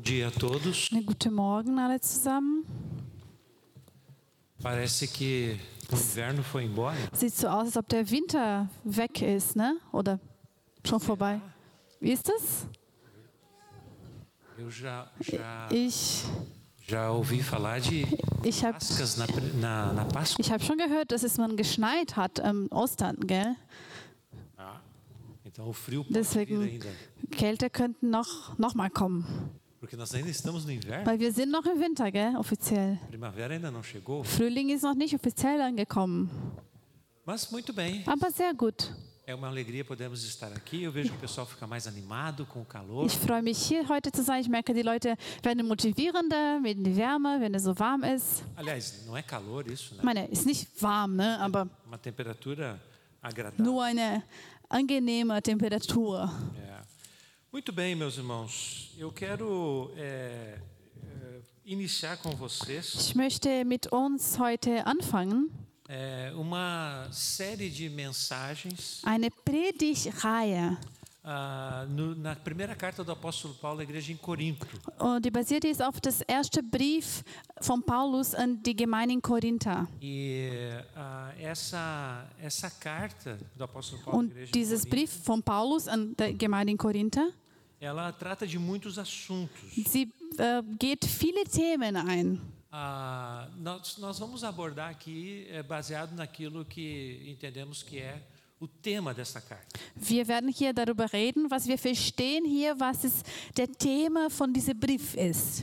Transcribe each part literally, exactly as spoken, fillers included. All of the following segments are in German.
dia a todos. Guten Morgen alle zusammen. Parece que o inverno foi embora. Sieht so aus, als ob der Winter weg ist, ne? Oder schon vorbei. Wie ist das? Eu já já Ich, já ouvi falar de ich habe pascas na na, na Páscoa. ich hab schon gehört, dass es mal geschneit hat am Ostern, gell? Ah, então o frio pode vir Deswegen ainda, Kälte könnten noch, noch mal kommen. porque nós ainda estamos no inverno. Weil wir sind noch im Winter, gell? Offiziell. A primavera ainda não chegou. Frühling ist noch nicht offiziell angekommen. Mas muito bem. Aber sehr gut. É uma alegria podermos estar aqui. Eu vejo que o pessoal fica mais animado com o calor. Ich freue mich hier heute zu sein. Ich merke, die Leute werden motivierender mit der Wärme, wenn es so warm ist. Aliás, não é calor isso, né? Ich meine, ist nicht warm, ne? Aber Uma temperatura agradável. nur eine angenehme Temperatur. É. Muito bem, meus irmãos. Eu quero é, é, iniciar com vocês Ich möchte mit uns heute anfangen, é, uma série de mensagens eine Predigtreihe. ah, no, na primeira carta do apóstolo Paulo à igreja em Corinto. Und die basiert ist auf das erste Brief von Paulus an die Gemeinde in Korinther. E ah, essa essa carta do apóstolo Paulo à Und igreja em dieses Corinto, Brief von Paulus an die Gemeinde in Korinther, ela trata de muitos assuntos. sie äh, geht viele Themen ein. Ah, nós, nós vamos abordar aqui é, baseado naquilo que entendemos que é o tema dessa carta. Wir werden hier darüber reden, was wir verstehen hier, was es der Thema von diesem Brief ist.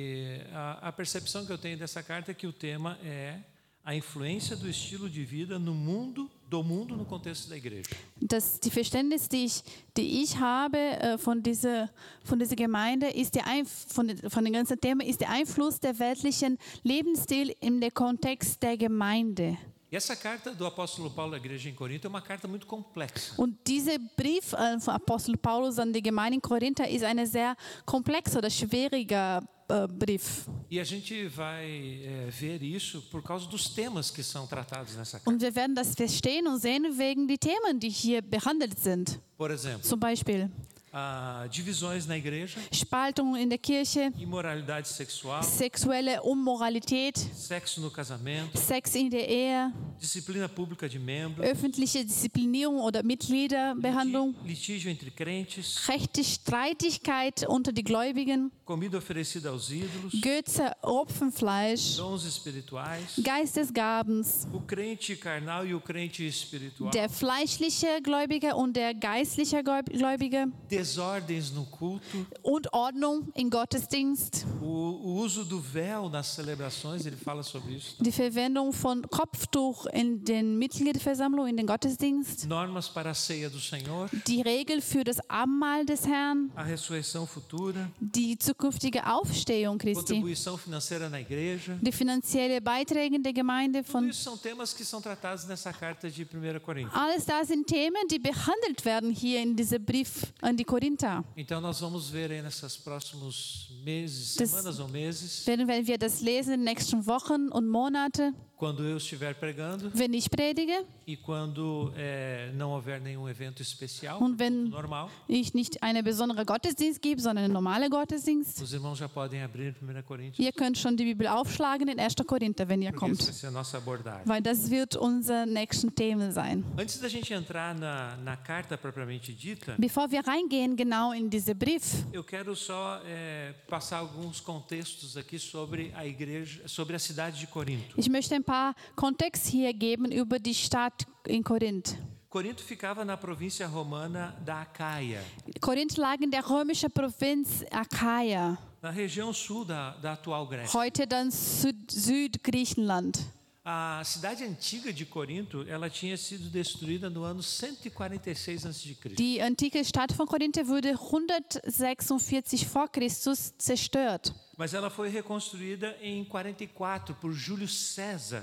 E a, a percepção que eu tenho dessa carta é que o tema é a influência do estilo de vida no mundo, do mundo no contexto da igreja. Das, die Verständnis, die ich, die ich habe äh, von, dieser, von dieser Gemeinde, ist der Einf- von, von dem ganzen Thema, ist der Einfluss der weltlichen Lebensstil im Kontext der Gemeinde. E essa carta do apóstolo Paulo à igreja em Corinto é uma carta muito complexa. Und dieser Brief äh, von Apostel Paulus an die Gemeinde in Korinther ist ein sehr komplexer oder schwieriger äh, Brief. E a gente vai é, ver isso por causa dos temas que são tratados nessa carta. Und wir werden das verstehen und sehen wegen die Themen, die hier behandelt sind. Por exemplo, Zum Beispiel ah, divisões na igreja, Spaltung in der Kirche, imoralidade sexual, sexuelle Unmoralität, sexo no casamento, Sex in der Ehe, disciplina pública de membros, öffentliche Disziplinierung oder Mitgliederbehandlung, litígio entre crentes, rechte Streitigkeit unter die Gläubigen, comida oferecida aos ídolos, Götze, Opfenfleisch, dons espirituais, Geistesgabens, o crente carnal e o crente espiritual, der fleischliche Gläubige und der geistliche Gläubige desordens no culto, und Ordnung im Gottesdienst, o, o uso do véu nas celebrações, ele fala sobre isso. die Verwendung von Kopftuch in den Mitgliederversammlungen, in den Gottesdienst, Normas para a ceia do Senhor, die Regel für das Abendmahl des Herrn, a ressurreição futura, die zukünftige Aufstehung Christi, contribuição financeira na igreja. die finanzielle Beiträge der Gemeinde Tudo von isso são temas que são tratados nessa carta de primeira Coríntios. alles das sind Themen, die behandelt werden hier in diesem Brief an die Korinther. Então nós vamos ver aí nessas próximos meses, Das- semanas ou meses, Werden wenn wir das lesen in den nächsten Wochen und Monate, quando eu estiver pregando wenn ich predige e quando eh, não houver nenhum evento especial, und wenn normal, ich nicht einen besonderen Gottesdienst gebe, sondern einen normalen Gottesdienst. os irmãos já podem abrir primeira Coríntios. Ihr könnt schon die Bibel aufschlagen in erster Korinther, wenn ihr Porque essa vai kommt, ser a nossa abordagem. weil das wird unser nächsten Thema sein. Antes da gente entrar na, na carta propriamente dita, Bevor wir reingehen genau in diesen Brief, eu quero só eh, passar alguns contextos aqui sobre a igreja, sobre a cidade de Corinto. ich möchte ein paar Kontext hier geben über die Stadt in Korinth. Corinto ficava na província romana da Acaia, Korinth lag in der römischen Provinz Achaia, na região sul da, da atual Grécia. heute dann Süd Südgriechenland. A cidade antiga de Corinto, ela tinha sido destruída no ano cento e quarenta e seis antes de Cristo. Die antike Stadt von Korinth wurde hundertsechsundvierzig vor Christus zerstört. Mas ela foi reconstruída em quarenta e quatro por Júlio César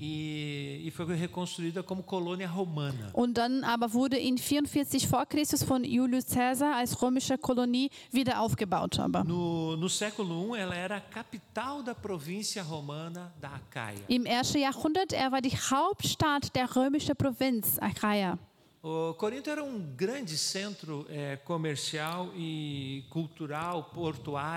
e, e foi reconstruída como colônia romana. Und dann aber wurde in vierundvierzig vor Christus von Julius Caesar als römische Kolonie wieder aufgebaut. Aber No, no século I, ela era a capital da província romana da Acaia. im ersten Jahrhundert er war die Hauptstadt der römischen Provinz Achaia. O Corinto era um grande centro eh, comercial e cultural, portuário.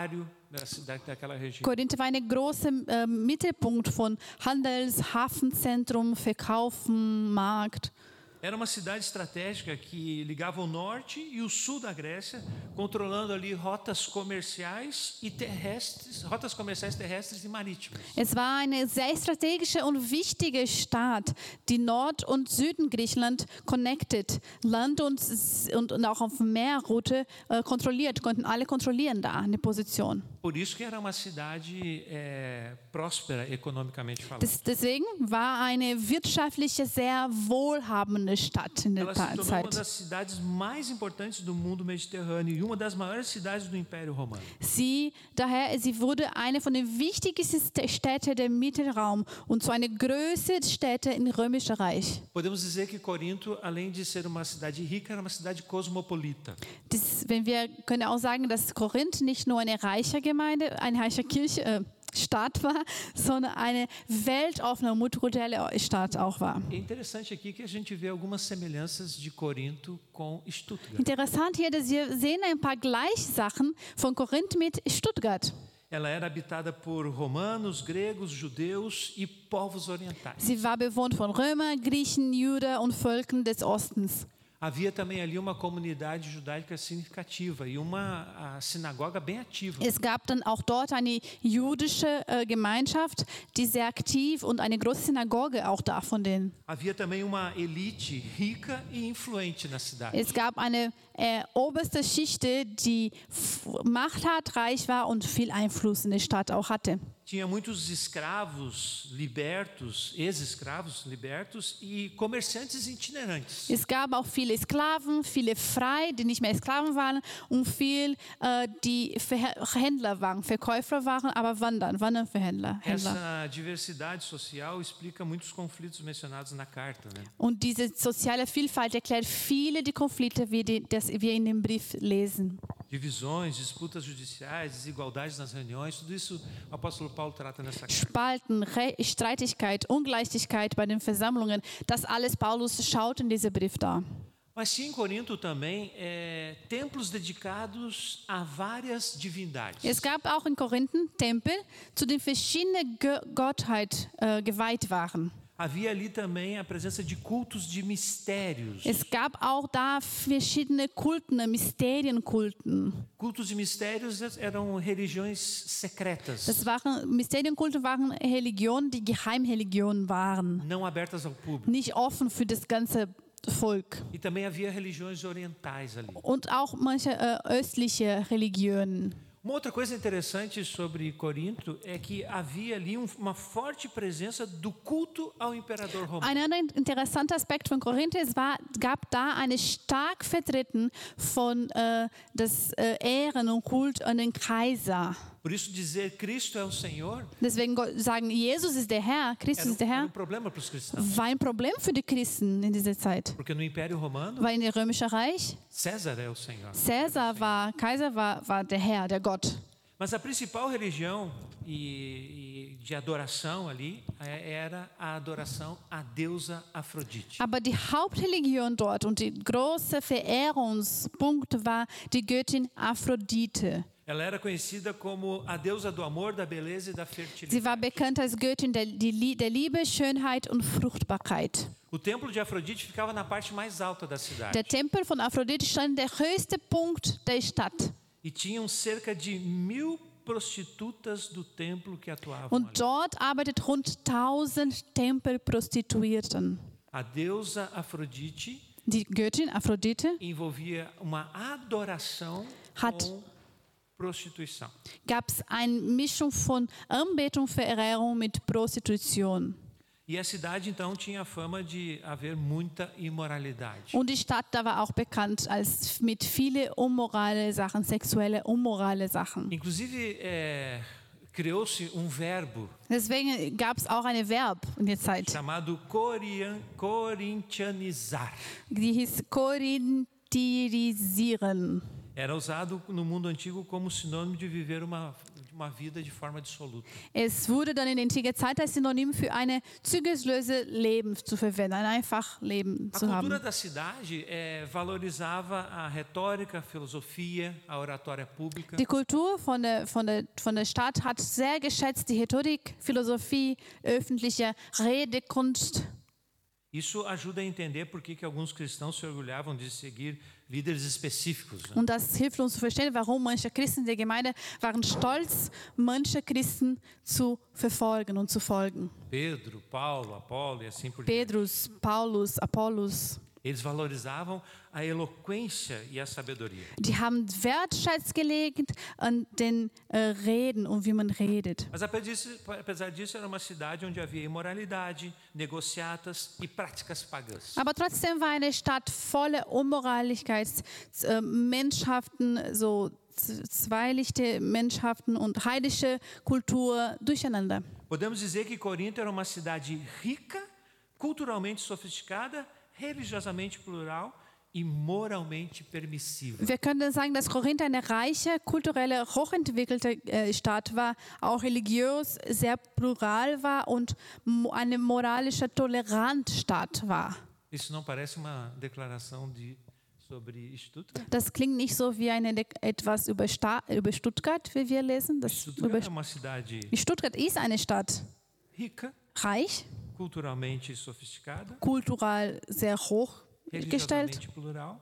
da, daquela região. Korinth war ein großer äh, Mittelpunkt von Handels-, Hafenzentrum, Verkaufen, Markt. Era uma cidade estratégica que ligava o norte e o sul da Grécia, controlando ali rotas comerciais e terrestres, rotas comerciais terrestres e marítimas. Es war eine sehr strategische und wichtige Stadt, die Nord- und Süden Griechenland connected, Land- und, und, und auch auf Meerroute äh, kontrolliert, konnten alle kontrollieren da eine Position. Por isso que era uma cidade é, próspera economicamente falando. Das, deswegen war eine wirtschaftliche, sehr wohlhabende Stadt in der Ela se tornou uma Zeit. das cidades mais importantes do mundo mediterrâneo e uma das maiores cidades do Império Romano. Sie, daher, sie wurde eine von den wichtigsten Städten der Mittelraum und so eine größte Stätte im Römischen Reich. Podemos dizer que Corinto, além de ser uma cidade rica, era uma cidade cosmopolita. Das, wenn wir können auch sagen, dass Korinth nicht nur eine reiche Gemeinde, eine reiche Kirche, äh, Stadt war, sondern eine weltoffene, multikulturelle Stadt auch war. É interessante aqui que a gente vê algumas semelhanças de Corinto com Stuttgart. Interessant hier, dass wir sehen ein paar Gleichsachen von Korinth mit Stuttgart. Ela era habitada por romanos, gregos, judeus e povos orientais. Sie war bewohnt von Römern, Griechen, Juden und Völkern des Ostens. Havia também ali uma comunidade judaica significativa e uma a sinagoga bem ativa. Es gab dann auch dort eine jüdische äh, Gemeinschaft, die sehr aktiv und eine große Synagoge auch da von denen. Havia também uma elite rica e influente na cidade. Es gab eine äh, oberste Schichte, die f- Macht hat, reich war und viel Einfluss in der Stadt auch hatte. Tinha muitos escravos libertos, ex-escravos libertos e comerciantes itinerantes. Es gab auch viele Sklaven, viele frei, die nicht mehr Sklaven waren und viel, äh, die Verh- Händler waren, Verkäufer waren, aber wandern, wandern für Händler. Händler. Essa diversidade social explica muitos conflitos mencionados na carta, né? Und diese soziale Vielfalt erklärt viele die Konflikte, wie die, das wir in dem Brief lesen. Divisões, disputas judiciais, desigualdades nas reuniões, tudo isso o apóstolo Paulo trata nessa carta. Spalten, Re Streitigkeit, Ungleichheit bei den Versammlungen, das alles Paulus schaut in diesem Brief da. Mas tinha em Corinto também é, templos dedicados a várias divindades. Es gab auch in Korinthen Tempel, zu denen verschiedene Gö Gottheit äh, geweiht waren. Havia ali também a presença de cultos de mistérios. Es gab auch da verschiedene Kulten, Mysterienkulten. Cultos de mistérios eram religiões secretas, Das waren, Mysterienkulte waren Religionen, die Geheimreligionen waren. não abertas ao público. Nicht offen für das ganze Volk. E também havia religiões orientais ali. Und auch manche äh, östliche Religionen. Uma outra coisa interessante sobre Corinto é que havia ali um, uma forte presença do culto ao imperador romano. Ein anderer interessanter Aspekt von Korinth ist, war, gab da eine stark Vertreten von äh, das äh, Ehren und Kult an den Kaiser. Por isso dizer Cristo é o Senhor Deswegen go- sagen, Jesus ist der Herr, Christus era um, ist der era um Herr, problema para os cristãos. war ein Problem für die Christen in dieser Zeit. Porque no Império Romano, Weil in dem Römischen Reich, César é o Senhor. Cäsar war, Kaiser war, war der Herr, der Gott. Mas a principal religião e, e de adoração ali é, era a adoração à deusa Afrodite. Aber die Hauptreligion dort und die große Verehrungspunkt war die Göttin Aphrodite. Ela era conhecida como a deusa do amor, da beleza e da fertilidade. Sie war bekannt als Göttin der, die Lie- der Liebe, Schönheit und Fruchtbarkeit. O templo de Afrodite ficava na parte mais alta da cidade. Der Tempel von Aphrodite stand der höchste Punkt der Stadt. E tinham cerca de mil prostitutas do templo que atuavam Und ali. dort arbeitet rund tausend Tempelprostituierten. A deusa Afrodite Die Göttin Aphrodite envolvia uma adoração Hat- com prostituição. gab es eine Mischung von Anbetung, Verehrung mit Prostitution. E a cidade então tinha a fama de haver muita imoralidade. Und die Stadt da war auch bekannt als mit viele unmorale Sachen, sexuelle unmorale Sachen. Inclusive, é, criou-se um verbo Deswegen gab es auch ein Verb in der Zeit, chamado corian, corintianizar. die hieß Korintherisieren. Era usado no mundo antigo como sinônimo de viver uma, uma uma vida de forma dissoluta. Es wurde dann in antiker Zeit als Synonym für eine zügellose Leben zu verwenden, ein einfach Leben A zu cultura haben. da cidade eh, valorizava a retórica, a filosofia, a oratória pública. Die Kultur von der, von, der, von der Stadt hat sehr geschätzt die Rhetorik, Philosophie, öffentliche Redekunst. Isso ajuda a entender por que, que alguns cristãos se orgulhavam de seguir líderes específicos. Né? Und das hilft uns zu verstehen, warum manche Christen der Gemeinde waren stolz, manche Christen zu verfolgen und zu folgen. Pedro, Paulo, Apolo e assim por diante. Petrus, Paulus, Apollos. Eles valorizavam a eloquência e a sabedoria. Die haben Wertschätzung gelegt an den äh, Reden und wie man redet. Mas apesar disso, apesar disso, era uma cidade onde havia imoralidade, negociatas e práticas pagãs. Aber trotzdem war eine Stadt voller Unmoralichkeit, äh, Mannschaften, so z- zweilichte Mannschaften und heidische Kultur durcheinander. Podemos dizer que Corinto era uma cidade rica, culturalmente sofisticada, religiosamente plural e moralmente permissiva. Wir können sagen, dass Korinth eine reiche, kulturelle, hochentwickelte äh, Stadt war, auch religiös sehr plural war und mo- eine moralische, tolerante Stadt war. Isso não parece uma declaração de, sobre Stuttgart? Das klingt nicht so wie eine, etwas über, Sta über Stuttgart, wie wir lesen. Das über, Stuttgart é uma cidade Stuttgart ist eine Stadt, rica, reich, culturalmente sofisticada, kulturell sehr hochgestellt, religiosamente plural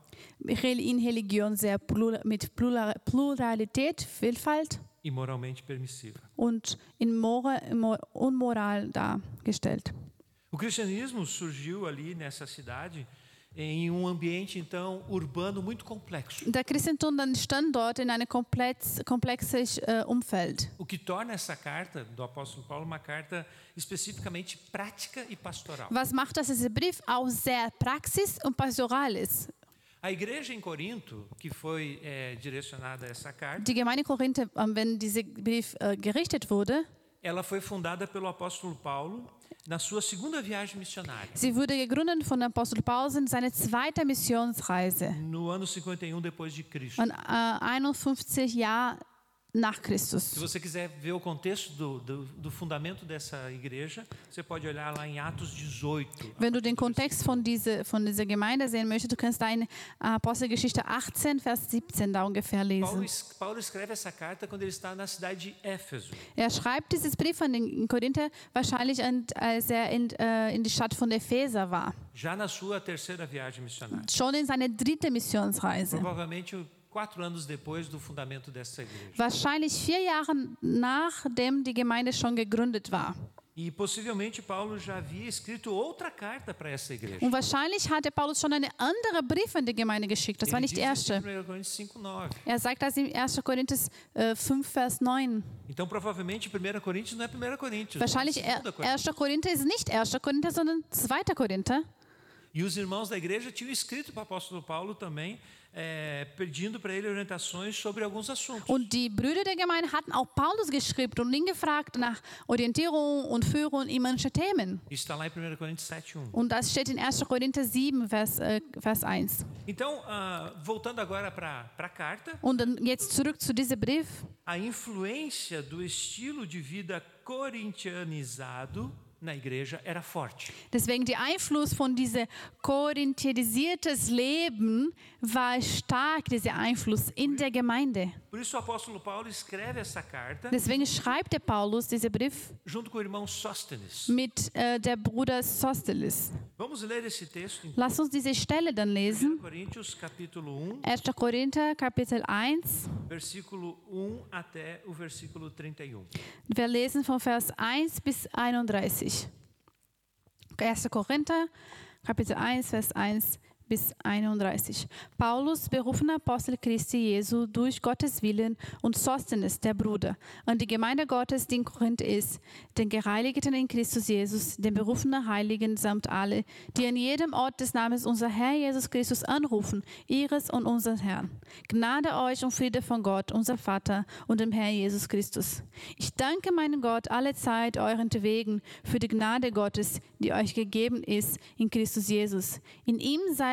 in Religion sehr plura, mit Plura, Pluralität, Vielfalt e moralmente permissiva. und in Mora, Mo- Unmoral dargestellt. O cristianismo surgiu ali nessa cidade em um ambiente então urbano muito complexo. Der Christentum dann stand dort in einem komplex, komplexes äh, Umfeld. O que torna essa carta do apóstolo Paulo uma carta especificamente prática e pastoral. Was macht, dass dieser Brief auch sehr praxis- und pastoral ist? A igreja em Corinto, que foi eh, direcionada a essa carta, Die Gemeinde Korinth, ähm, wenn dieser Brief äh, gerichtet wurde, ela foi fundada pelo apóstolo Paulo na sua segunda viagem missionária, sie wurde gegründet von Apostel Paulus in seiner zweiten Missionsreise. no ano cinquenta e um depois de Cristo. Und, äh, einundfünfzig Jahre nach Se Christus. você quiser ver o contexto do, do, do fundamento dessa igreja, você pode olhar lá em Atos dezoito. Wenn du den Kontext von dieser, von dieser Gemeinde sehen möchtest, du kannst da in Apostelgeschichte achtzehn, Vers siebzehn da ungefähr Paulo, lesen. es- Paulo escreve essa carta quando ele está na cidade de Éfeso. Er schreibt dieses Brief an den Korinther wahrscheinlich, an, als er in, äh, in die Stadt von Epheser war. Já na sua terceira viagem missionária. Schon in seiner dritten Missionsreise. Provavelmente quatro anos depois do fundamento dessa igreja. Wahrscheinlich vier Jahre nachdem die Gemeinde schon gegründet war. E possivelmente Paulo já havia escrito outra carta para essa igreja. Und wahrscheinlich hatte Paulus schon einen anderen Brief an die Gemeinde geschickt. Das war Ele nicht die diz isso em erste. primeira Coríntios cinco, nove. Er sagt das in erster Korinther äh, fünf, Vers neun. Então provavelmente primeira Coríntios não é primeira Coríntios. Wahrscheinlich é segunda Coríntios. erster Korinther ist nicht erster Korinther, sondern zweiter Korinther. E os irmãos da igreja tinham escrito para o apóstolo Paulo também, é, pedindo para ele orientações sobre alguns assuntos. Und die Brüder der Gemeinde hatten auch Paulus geschrieben und ihn gefragt nach Orientierung und Führung in manche Themen. Isso está lá em primeira Coríntios sete, um. Und das steht in erster Korinther sieben, Vers, äh, Vers eins. Então, ah, voltando agora para a carta, Und dann jetzt zurück zu diesem Brief. a influência do estilo de vida corintianizado na igreja era forte. Deswegen der Einfluss von diesem korinthisiertes Leben war stark, dieser Einfluss in der Gemeinde. Por isso o apóstolo Paulo escreve essa carta Deswegen schreibt der Paulus diesen Brief junto com o irmão Sóstenes. mit äh, der Bruder Sostenes. Vamos ler esse texto em Lass uns diese Stelle dann lesen. primeira Coríntios capítulo um, erster Korinther, Kapitel eins. versículo um até o versículo trinta e um. Wir lesen von Vers eins bis einunddreißig. erster Korinther, Kapitel eins, Vers eins bis einunddreißig. Paulus, berufener Apostel Christi Jesu, durch Gottes Willen, und Sosthenes, der Bruder, an die Gemeinde Gottes, die in Korinth ist, den Geheiligten in Christus Jesus, den berufenen Heiligen samt alle, die an jedem Ort des Namens unser Herr Jesus Christus anrufen, ihres und unseren Herrn. Gnade euch und Friede von Gott, unser Vater und dem Herrn Jesus Christus. Ich danke meinem Gott alle Zeit euren wegen für die Gnade Gottes, die euch gegeben ist in Christus Jesus. In ihm seid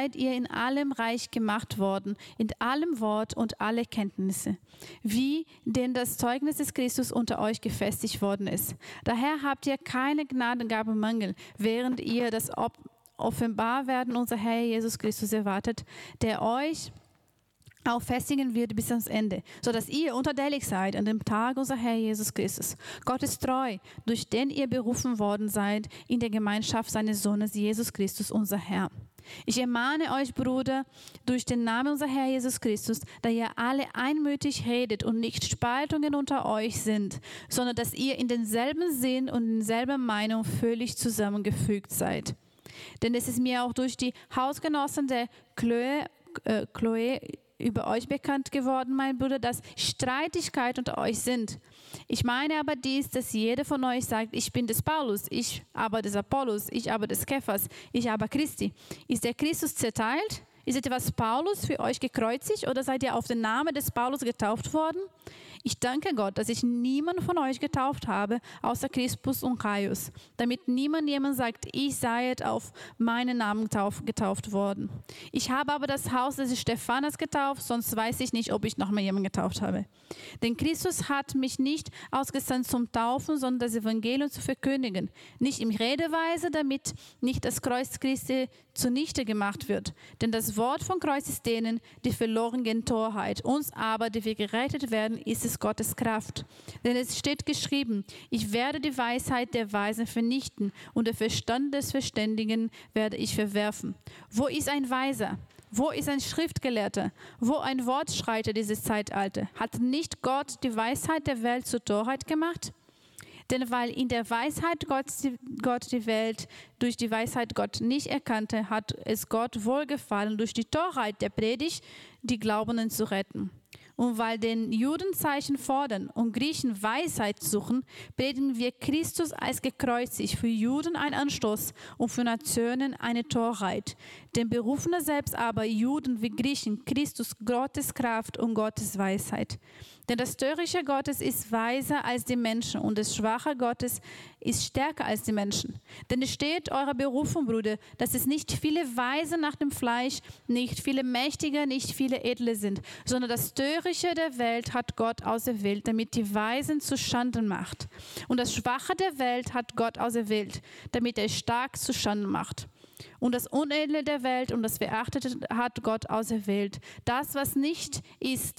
seid ihr in allem reich gemacht worden, in allem Wort und alle Kenntnisse, wie denn das Zeugnis des Christus unter euch gefestigt worden ist. Daher habt ihr keine Gnadengabe Mangel, während ihr das Offenbarwerden unser Herr Jesus Christus erwartet, der euch auch festigen wird bis ans Ende, sodass ihr untadelig seid an dem Tag unser Herr Jesus Christus. Gott ist treu, durch den ihr berufen worden seid in der Gemeinschaft seines Sohnes Jesus Christus, unser Herr. Ich ermahne euch, Brüder, durch den Namen unser Herr Jesus Christus, da ihr alle einmütig redet und nicht Spaltungen unter euch sind, sondern dass ihr in denselben Sinn und in derselben Meinung völlig zusammengefügt seid. Denn es ist mir auch durch die Hausgenossen der Chloe, äh, Chloe über euch bekannt geworden, mein Bruder, dass Streitigkeiten unter euch sind. Ich meine aber dies, dass jeder von euch sagt, ich bin des Paulus, ich aber des Apollos, ich aber des Kephas, ich aber Christi. Ist der Christus zerteilt? Ist etwas Paulus für euch gekreuzigt oder seid ihr auf den Namen des Paulus getauft worden? Ich danke Gott, dass ich niemanden von euch getauft habe, außer Crispus und Gaius, damit niemand jemand sagt, ich sei auf meinen Namen getauft worden. Ich habe aber das Haus des Stephanas getauft, sonst weiß ich nicht, ob ich noch mal jemanden getauft habe. Denn Christus hat mich nicht ausgesandt zum Taufen, sondern das Evangelium zu verkündigen. Nicht in Redeweise, damit nicht das Kreuz Christi zunichte gemacht wird. Denn das Wort von Kreuz ist denen, die verloren gehen, Torheit. Uns aber, die wir gerettet werden, ist es Gottes Kraft. Denn es steht geschrieben, ich werde die Weisheit der Weisen vernichten und den Verstand des Verständigen werde ich verwerfen. Wo ist ein Weiser? Wo ist ein Schriftgelehrter? Wo ein Wortschreiter dieses Zeitalter? Hat nicht Gott die Weisheit der Welt zur Torheit gemacht? Denn weil in der Weisheit Gott, Gott die Welt durch die Weisheit Gott nicht erkannte, hat es Gott wohlgefallen, durch die Torheit der Predigt die Glaubenden zu retten. Und weil den Juden Zeichen fordern und Griechen Weisheit suchen, predigen wir Christus als gekreuzigt, für Juden ein Anstoß und für Nationen eine Torheit. Den Berufenen selbst aber, Juden wie Griechen, Christus Gottes Kraft und Gottes Weisheit. Denn das Törichte Gottes ist weiser als die Menschen und das Schwache Gottes ist stärker als die Menschen. Denn es steht eurer Berufung, Brüder, dass es nicht viele Weise nach dem Fleisch, nicht viele Mächtige, nicht viele Edle sind, sondern das Törichte der Welt hat Gott auserwählt, damit die Weisen zu Schanden macht. Und das Schwache der Welt hat Gott auserwählt, damit er stark zu Schanden macht. Und das Unedle der Welt und das Verachtete hat Gott auserwählt. Das, was nicht ist,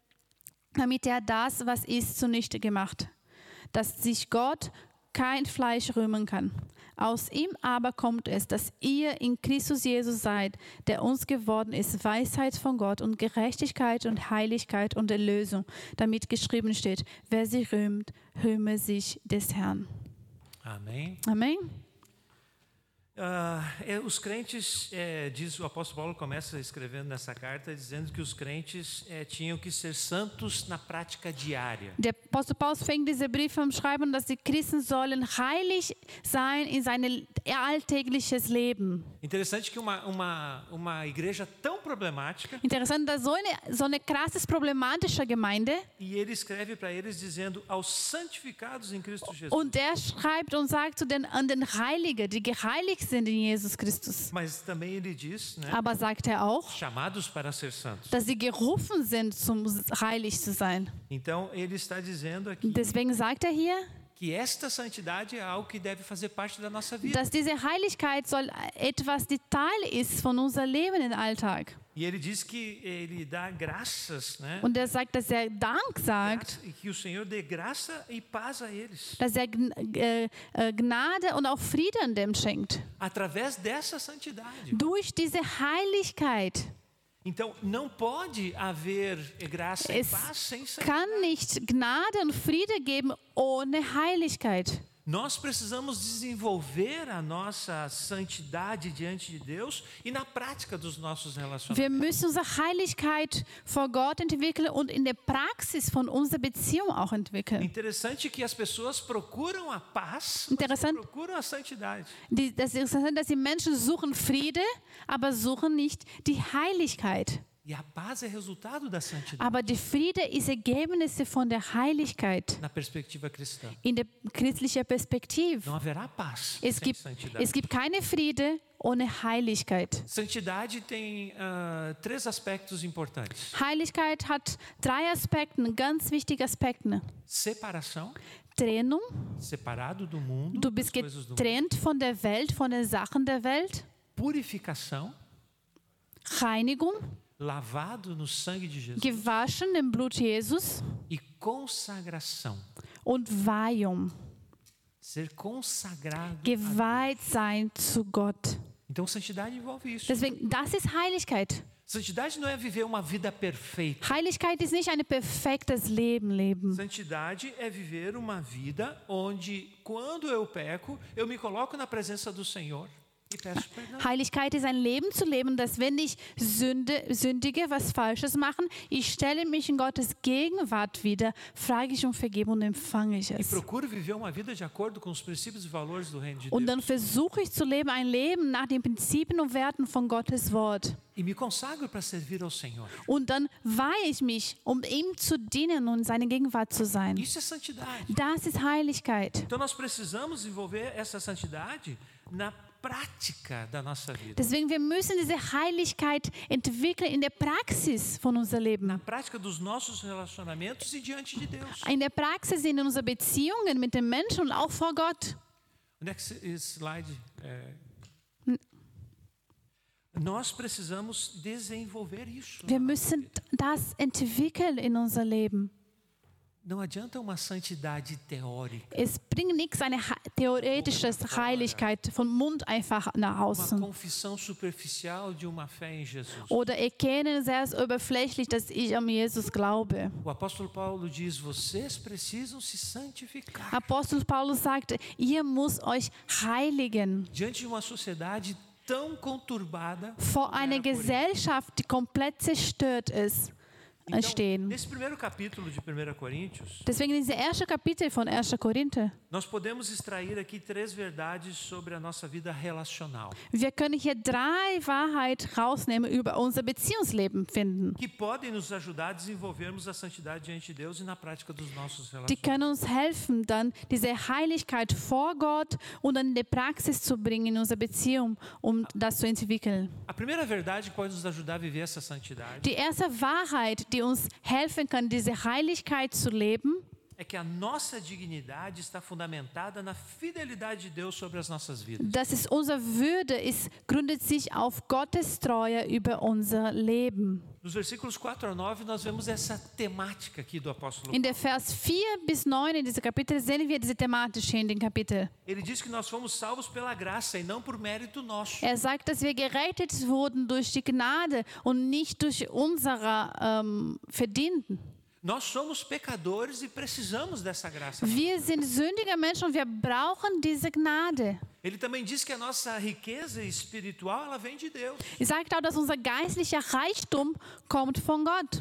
damit er das, was ist, zunichte gemacht, dass sich Gott kein Fleisch rühmen kann. Aus ihm aber kommt es, dass ihr in Christus Jesus seid, der uns geworden ist, Weisheit von Gott und Gerechtigkeit und Heiligkeit und Erlösung, damit geschrieben steht, wer sich rühmt, rühme sich des Herrn. Amém. Amém. Uh, é, os crentes, é, diz o apóstolo Paulo começa escrevendo nessa carta dizendo que os crentes é, tinham que ser santos na prática diária. Der Apostel Paulus fängt diese Briefe am Schreiben, dass die Christen sollen heilig sein in sein alltägliches Leben. Interessante que uma uma uma igreja tão problemática. Interessant, dass so eine so eine krasses problematische Gemeinde. E ele escreve para eles dizendo aos santificados em Cristo Jesus. Und der schreibt und sagt zu den an den Heiligen, die geheiligt sind in Jesus Christus. Mas também ele diz, né? Aber sagt er auch, chamados para ser santos. Dass sie gerufen sind, zum heilig zu sein. Então ele está dizendo aqui. Deswegen sagt er hier, que esta santidade é algo que deve fazer parte da nossa vida. Dass diese Heiligkeit soll etwas, die Teil ist von unserem Leben im Alltag. E ele diz que ele dá graças, né? Und er sagt, dass er Dank sagt, Graça, que o Senhor dê graça e paz a eles. Dass er äh, Gnade und auch Frieden dem schenkt. Através dessa santidade. Durch diese Heiligkeit. Então não pode haver graça es e paz sem santidade. Kann nicht Gnade und Friede geben ohne Heiligkeit. Nós precisamos desenvolver a nossa santidade diante de Deus e na prática dos nossos relacionamentos. Wir müssen unsere Heiligkeit vor Gott entwickeln und in der Praxis von unserer Beziehung auch entwickeln. Interessante que as pessoas procuram a paz, Interessant, mas procuram a santidade. Die, das ist interessant, dass die Menschen suchen Friede, aber suchen nicht die Heiligkeit. E a paz é resultado da santidade. Aber der Friede ist Ergebnis von der Heiligkeit. Na perspectiva cristã. In der christlichen Perspektive. Não haverá paz Es sem gibt, santidade. es gibt keine Friede ohne Heiligkeit. Santidade tem uh, três aspectos importantes: Heiligkeit hat drei Aspekte, ganz wichtige Aspekte. separação, Trennung, separado do mundo, du bist das coisas do mundo. getrennt von der Welt, von den Sachen der Welt. Purificação, Reinigung, lavado no sangue de Jesus. gewaschen im Blut Jesus E consagração, und Weihung, ser consagrado. a geweiht sein zu Gott. Então, santidade envolve isso. Deswegen, das ist Heiligkeit. Santidade não é viver uma vida perfeita. Heiligkeit ist nicht ein perfektes Leben leben. Santidade é viver uma vida onde, quando eu peco, eu me coloco na presença do Senhor e peço perdão. Heiligkeit ist ein Leben zu leben, dass wenn ich Sünde, sündige, was Falsches machen, ich stelle mich in Gottes Gegenwart wieder, frage ich um Vergebung und empfange ich E es. procuro viver uma vida de acordo com os princípios e valores do reino de Und dann Deus. versuche ich zu leben, ein Leben nach den Prinzipien und Werten von Gottes Wort. E me consagro para servir ao Senhor. Und dann weihe ich mich, um ihm zu dienen und in seiner Gegenwart zu sein. Isso é santidade. Das ist Heiligkeit. Então nós precisamos desenvolver essa santidade na prática da nossa vida. Deswegen, wir müssen diese Heiligkeit entwickeln in der Praxis von unserem Na Leben. prática dos nossos relacionamentos e diante de Deus. In der Praxis in unseren Beziehungen mit den Menschen und auch vor Gott. Onde é que esse esse slide é? Nós precisamos desenvolver isso. Wir müssen das entwickeln in unser Leben. Não adianta uma santidade teórica, Es bringt nichts, eine ha- theoretische Heiligkeit von Mund einfach nach uma außen. confissão superficial de uma fé em Jesus. Oder erkennen sehr oberflächlich, dass ich an Jesus glaube. O apóstolo Paulo diz: vocês precisam se santificar. Apostel Paulus sagte, ihr müsst euch heiligen. Diante de uma sociedade tão conturbada, Vor einer Gesellschaft, die komplett zerstört ist, então, stehen. nesse primeiro capítulo de primeira Coríntios, Deswegen in diesem ersten Kapitel von erster Korinther, nós podemos extrair aqui três verdades sobre a nossa vida relacional, wir können hier drei Wahrheiten rausnehmen über unser Beziehungsleben finden. que podem nos ajudar a desenvolvermos a santidade diante de Deus e na prática dos nossos Die relacionamentos. können uns helfen, dann diese Heiligkeit vor Gott und dann in die Praxis zu bringen in unsere Beziehung, um das zu entwickeln. A primeira verdade que pode nos ajudar a viver essa santidade Die erste Wahrheit, die uns helfen kann, diese Heiligkeit zu leben, é que a nossa dignidade está fundamentada na fidelidade de Deus sobre as nossas vidas. das ist unsere Würde, ist, gründet sich auf Gottes Treue über unser Leben. Nos versículos quatro a nove, nós vemos essa temática aqui do apóstolo In Paulo. der Vers vier bis neun in diesem Kapitel sehen wir diese Thematik hier in dem Kapitel. Ele diz que nós fomos salvos pela graça e não por mérito nosso. Er sagt, dass wir gerettet wurden durch die Gnade und nicht durch unsere ähm, Verdienten. Nós somos pecadores e precisamos dessa graça. Wir sind sündige Menschen und wir brauchen diese Gnade. Ele também diz que a nossa riqueza espiritual, ela vem de Deus. Er sagt auch, dass unser geistlicher Reichtum kommt von Gott.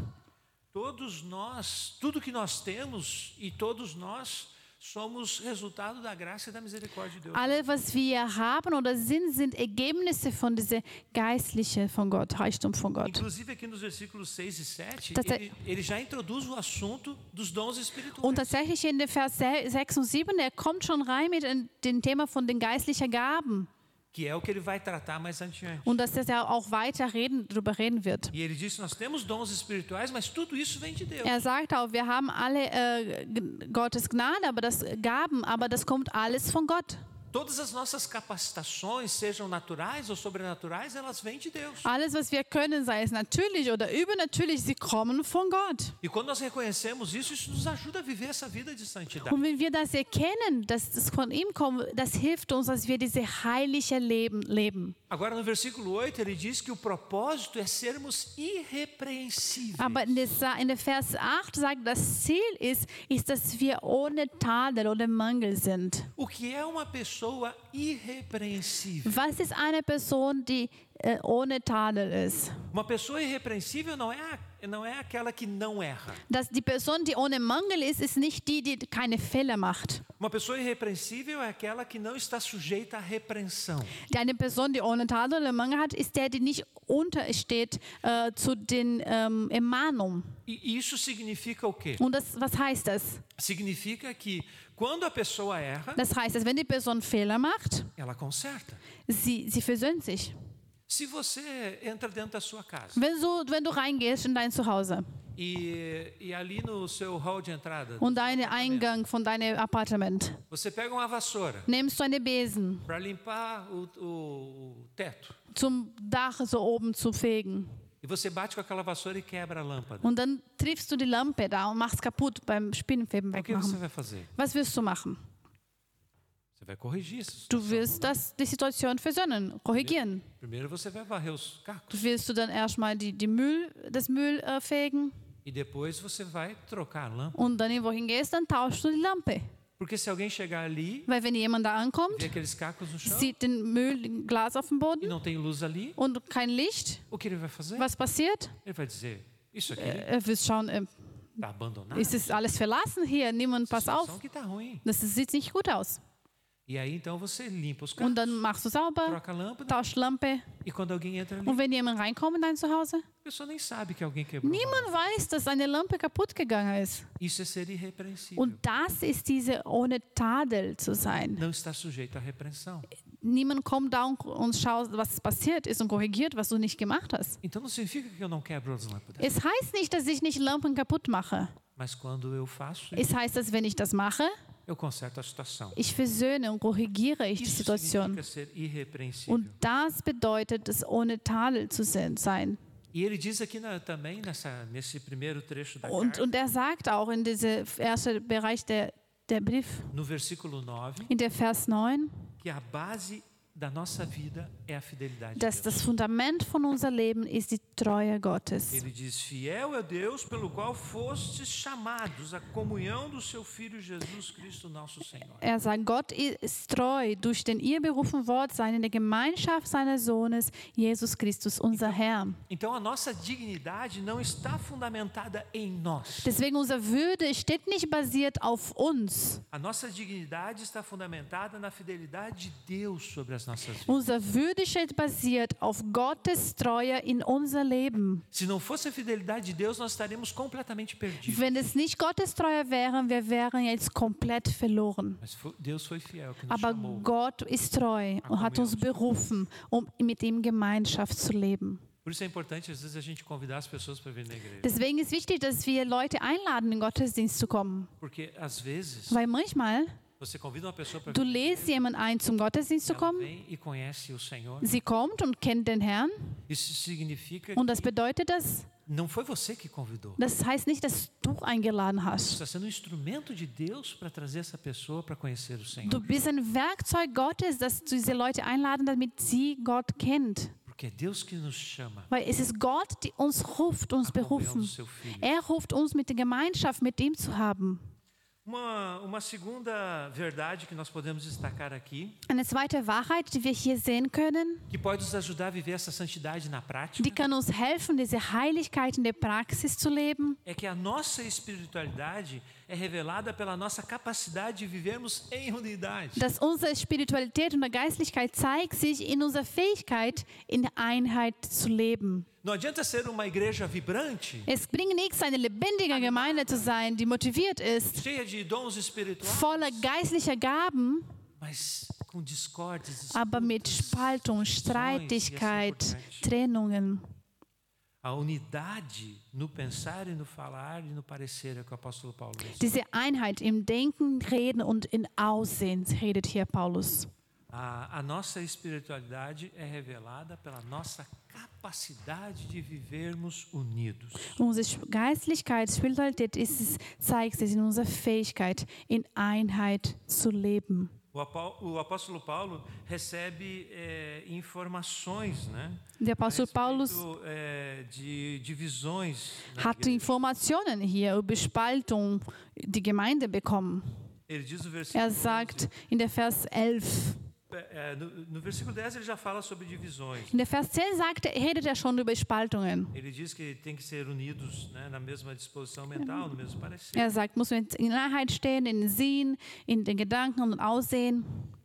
Todos nós, tudo que nós temos e todos nós somos resultado da graça e da misericórdia de Deus. Alle, was wir haben oder sind, sind Ergebnisse von dieser geistlichen von Gott, Reichtum von Gott. Inclusive aqui nos versículos seis e sete, Das- ele, ele já introduz o assunto dos dons espirituais. Und tatsächlich in der Vers sechs und sieben, er kommt schon rein mit dem Thema von den geistlichen Gaben. Que é o que ele vai tratar mais adiante. Und dass er auch weiter reden, darüber reden wird. E ele diz: nós temos dons espirituais, mas tudo isso vem de Deus. Er sagt auch, wir haben alle äh, G- Gottes Gnade, aber das Gaben, aber das kommt alles von Gott. Todas as nossas capacitações, sejam naturais ou sobrenaturais, elas vêm de Deus. Alles, was wir können, sei es natürlich oder übernatürlich, sie kommen von Gott. E quando nós reconhecemos isso, isso nos ajuda a viver essa vida de santidade. Und wenn wir das erkennen, dass das von ihm kommt, das hilft uns, dass wir dieses heilige Leben leben. Agora no versículo oito, ele diz que o propósito é sermos irrepreensíveis. Aber in der, Sa- in der Vers acht sagt, das Ziel ist, ist, dass wir ohne Tadel oder Mangel sind. O que é uma pessoa irrepreensível? Was ist eine Person, die äh, ohne Tadel ist. Uma pessoa irrepreensível não é, a- não é aquela que não erra. Dass die Person, die ohne Mangel ist, ist nicht die, die keine Fehler macht. Uma pessoa irrepreensível é aquela que não está sujeita à repreensão. Die eine Person, die ohne Tadel oder Mangel hat, ist der, die nicht untersteht äh, zu den ähm, Ermahnungen. E isso significa o quê? Und das, was heißt das? Significa que quando a pessoa erra, Das heißt, dass wenn die Person Fehler macht, ela conserta. sie, sie versöhnt sich. Se você entra dentro da sua casa Wenn du, wenn du reingehst in dein Zuhause e, e ali no seu hall de entrada, und deinen Eingang von deinem Appartement, você pega uma vassoura nimmst du eine Besen para limpar o, o, o teto zum Dach so oben zu fegen. e você bate com aquela vassoura e quebra a lâmpada. Und dann triffst du die Lampe da und machst kaputt beim Spinnenfäden O que você wegmachen. vai fazer? Was wirst du machen? Você vai corrigir essa Du situação. wirst das, die Situation versöhnen, korrigieren. Primeiro você vai varrer os cacos Du wirst du dann erstmal die, die Müll, das Müll äh, fegen e depois você vai trocar a lâmpada. und dann irgendwohin gehst, dann tauschst du die Lampe. Porque se alguém chegar ali, Weil wenn jemand da vê ankommt, aqueles cacos no chão sieht den Müll, den Glas auf dem e Boden não tem luz ali, und kein Licht, o que ele vai fazer? was passiert? Ele vai dizer, isso aqui Er wird schauen, äh, está abandonado. ist es alles verlassen hier? Niemand, pass Situação auf. que está ruim. Das sieht nicht gut aus. E aí então você limpa os Und cacos, dann machst du sauber, troca a lâmpada tauscht Lampe. e quando alguém entra ali, Und wenn jemand reinkommt in dein Zuhause, a pessoa nem sabe que alguém quebrou. a niemand lâmpada. weiß, dass eine Lampe kaputt gegangen ist. Isso é ser irrepreensível. Und das ist diese ohne Tadel zu sein. Não está sujeito à repreensão. Niemand kommt da und, und schaut, was passiert ist und korrigiert, was du nicht gemacht hast. Então não significa que eu não quebro as lâmpadas. Es heißt nicht, dass ich nicht Lampen kaputt mache. Mas quando eu faço Es heißt, dass wenn ich das mache, eu conserto a situação. ich versöhne und korrigiere ich die Isso Situation. significa ser irrepreensível. Und das bedeutet es, ohne Tadel zu sein. E ele diz aqui na, também nessa, nesse primeiro trecho da Und, carta, und er sagt auch in diesem ersten Bereich der, der Brief, no versículo nove, in der Vers neun, que a base da nossa vida é a fidelidade de dass Deus. das Fundament von unser Leben ist die Treue Gottes. Ele diz, fiel é Deus pelo qual fostes chamados à comunhão do seu Filho Jesus Cristo, nosso Senhor. Er sagt, Gott ist treu, durch den ihr berufen Wort sein, in der Gemeinschaft seines Sohnes, Jesus Christus, unser Herr. Então a nossa dignidade não está fundamentada em nós. Deswegen unsere Würde steht nicht basiert auf uns. A nossa dignidade está fundamentada na fidelidade de Deus sobre as nossas vidas. Unsere Würde steht basiert auf Gottes Treue in unser Leben. Se não fosse a fidelidade de Deus, nós estaríamos completamente perdidos. Wenn es nicht Gottes Treue wäre, wir wären jetzt komplett verloren. Mas fo- Deus foi fiel, que nos Aber chamou. Gott ist treu und hat uns berufen, um mit ihm Gemeinschaft zu leben. Por isso é importante, às vezes, a gente convidar as pessoas para vir na igreja. Deswegen ist wichtig, dass wir Leute einladen, in den Gottesdienst zu kommen. Porque, às vezes, Weil manchmal, você convida uma pessoa para du vir na igreja, lädst jemanden ein, zum Gottesdienst zu ela kommen. vem e conhece o Senhor. Sie kommt und kennt den Herrn. Isso significa Und das que bedeutet, dass, não foi você que convidou. das heißt nicht, dass du eingeladen Você hast. está sendo um instrumento de Deus para trazer essa pessoa para conhecer o Senhor. Du bist ein Werkzeug Gottes, dass du diese Leute einladen, damit sie Gott kennt. Porque é Deus que nos chama. Weil es ist Gott, der uns ruft, uns à comunhão do berufen. seu Filho. Er ruft uns mit der Gemeinschaft mit ihm zu haben. Uma, uma segunda verdade que nós podemos destacar aqui, Eine zweite Wahrheit, die wir hier sehen können, que pode nos ajudar a viver essa santidade na prática, die kann uns helfen, diese Heiligkeit in der Praxis zu leben, é que a nossa espiritualidade é revelada pela nossa capacidade de vivermos em unidade. dass unsere Spiritualität und Geistlichkeit zeigt sich in unserer Fähigkeit, in Einheit zu leben. Não adianta ser uma igreja vibrante, Es bringt nichts, eine lebendige Gemeinde zu sein, die motiviert ist, cheia de dons espirituais, voller geistlicher Gaben, mas com discórdias, aber mit disputas, Spaltung, discussões e assim Streitigkeit, por diante. Trennungen. A unidade no pensar e no falar e no parecer é o que o apóstolo Paulo diz. Diese Einheit im Denken, Reden und im Aussehen, redet hier Paulus. A, a nossa espiritualidade é revelada pela nossa capacidade de vivermos unidos. Unsere Geistlichkeit, Spiritualität ist es, zeigt sich in unserer Fähigkeit, in Einheit zu leben. O, apó, o apóstolo Paulo recebe é, informações, né? Der Apostel a respeito, Paulus é, de divisões na hat igreja. Informationen hier über Spaltung die Gemeinde bekommen. Ele diz no versículo Er sagt in der Vers elf, é, no, no versículo dez ele já fala sobre divisões. In der Vers zehn sagt, er- redet er schon über Spaltungen. Ele diz que tem que ser unidos, né, na mesma disposição mental, no mesmo parecer. Er sagt, muss man in Einheit stehen, in den Sinn, in den Gedanken und Aussehen.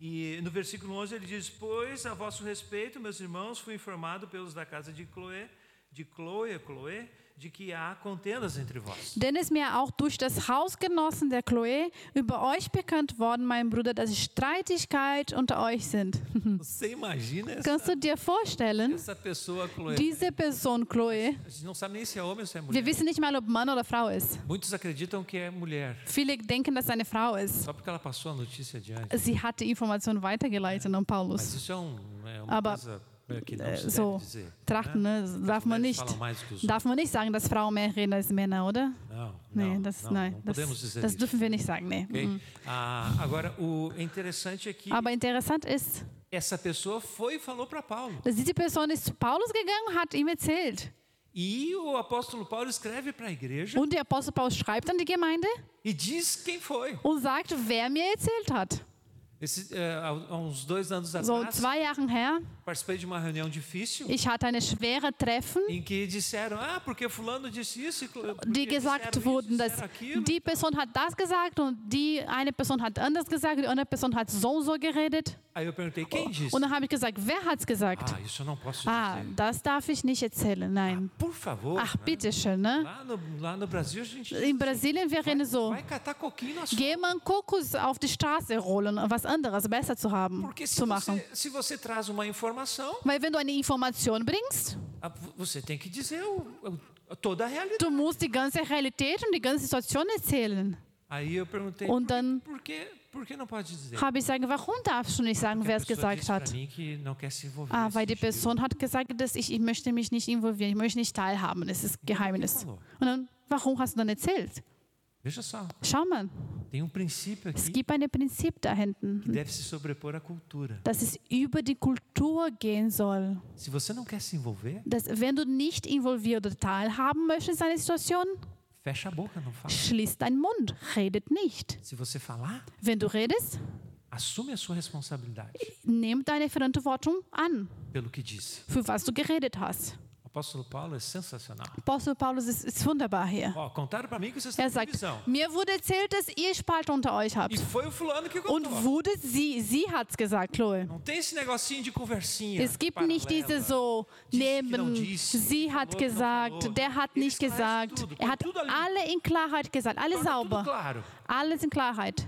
E no versículo onze ele diz: Pois a vosso respeito, meus irmãos, fui informado pelos da casa de Cloé, de Cloé, Cloé, de que há contendas entre vós. Denn es mir auch durch das Hausgenossen der Chloe über euch bekannt worden, mein Bruder, dass Streitigkeit unter euch sind. Você imagina Kannst essa, du dir vorstellen, essa pessoa, Cloé? diese Person Chloe, A gente não sabe nem se é homem ou se é wir mulher. wissen nicht mal, ob Mann oder Frau ist. Muitos acreditam que é mulher, Viele denken, dass es eine Frau ist. só porque ela passou a notícia adiante. Sie hat die Information weitergeleitet an Mas Paulus. isso é, um, é uma Aber, coisa é, que não Äh, se so, deve dizer. Trachten, ne? Darf man Mulheres nicht. falam mais do que os Darf man nicht sagen, dass Frauen mehr reden als Männer, oder? Não, Nee, não, das, não, nein, não das, podemos dizer das isso. dürfen wir nicht sagen. Nee. Ok? Mhm. Ah, agora, o interessante é que Aber interessant ist, essa pessoa foi e falou para Paulo. dass diese Person ist zu Paulus gegangen und hat ihm erzählt. E o apóstolo Paulo escreve para a igreja Und der Apostel Paulus schreibt an die Gemeinde e diz quem foi. und sagt, wer mir erzählt hat. Esse, é, há há uns dois anos So atrás, zwei Jahre her, participei de uma reunião difícil ich hatte eine schwere Treffen, em que disseram, ah, porque fulano disse isso, e cl- porque die gesagt disseram wurden, isso, dass disseram aquilo. die Person hat das gesagt und die eine Person hat anders gesagt, die andere Person hat so und so geredet. Aí eu perguntei, quem disse? Und dann habe ich gesagt, wer hat's gesagt? Ah, isso eu não posso Ah, dizer. das darf ich nicht erzählen, nein. Por favor. Ach, né? bitteschön, ne? Lá no, lá no Brasil a gente In Brasilien wir reden so, vai catar coquinho na sua. geh mal einen Kokos auf die Straße rollen, was anderes besser zu haben, Porque se zu machen. você, se você traz uma informação, Weil wenn du eine Information bringst, ah, você tem que dizer o, o, toda a realidade. du musst die ganze Realität und die ganze Situation erzählen. Aí eu perguntei, Und por, dann por, que, por que não pode dizer? habe ich gesagt, warum darfst du nicht sagen, Porque wer a es pessoa gesagt disse hat? pra mim que não quer se envolver. Ah, nesse weil die sentido. Person hat gesagt, dass ich, ich möchte mich nicht involvieren, ich möchte nicht teilhaben, das ist Geheimnis. Und dann, warum hast du dann erzählt? Veja só, Schau mal, tem um princípio es aqui gibt ein Prinzip da que hinten, deve se sobrepor à cultura. dass es über die Kultur gehen soll. Se você não quer se envolver, Dass, wenn du nicht involviert oder teilhaben möchtest in einer Situation, fecha a boca, não fala. schließ deinen Mund, redet nicht. Se você falar, Wenn du redest, assume a sua responsabilidade nimm deine Verantwortung an, pelo que disse. für was du geredet hast. O apóstolo Paulo é sensacional. Apostel Paulus ist, ist wunderbar hier. Ó, contaram para mim que vocês estão Er com sagt, divisão. mir wurde erzählt, dass ihr Spaltung unter euch habt. E foi o fulano que Und contou. wurde sie, sie hat's gesagt, Chloe. Não tem esse negocinho de conversinha. Es gibt nicht paralela. diese so Disse que não neben, disse, sie falou hat que não gesagt, falou. der hat Ele nicht esclarece gesagt. tudo, Er hat põe tudo ali. alle in Klarheit gesagt, alle Torna tudo sauber, claro. alles in Klarheit.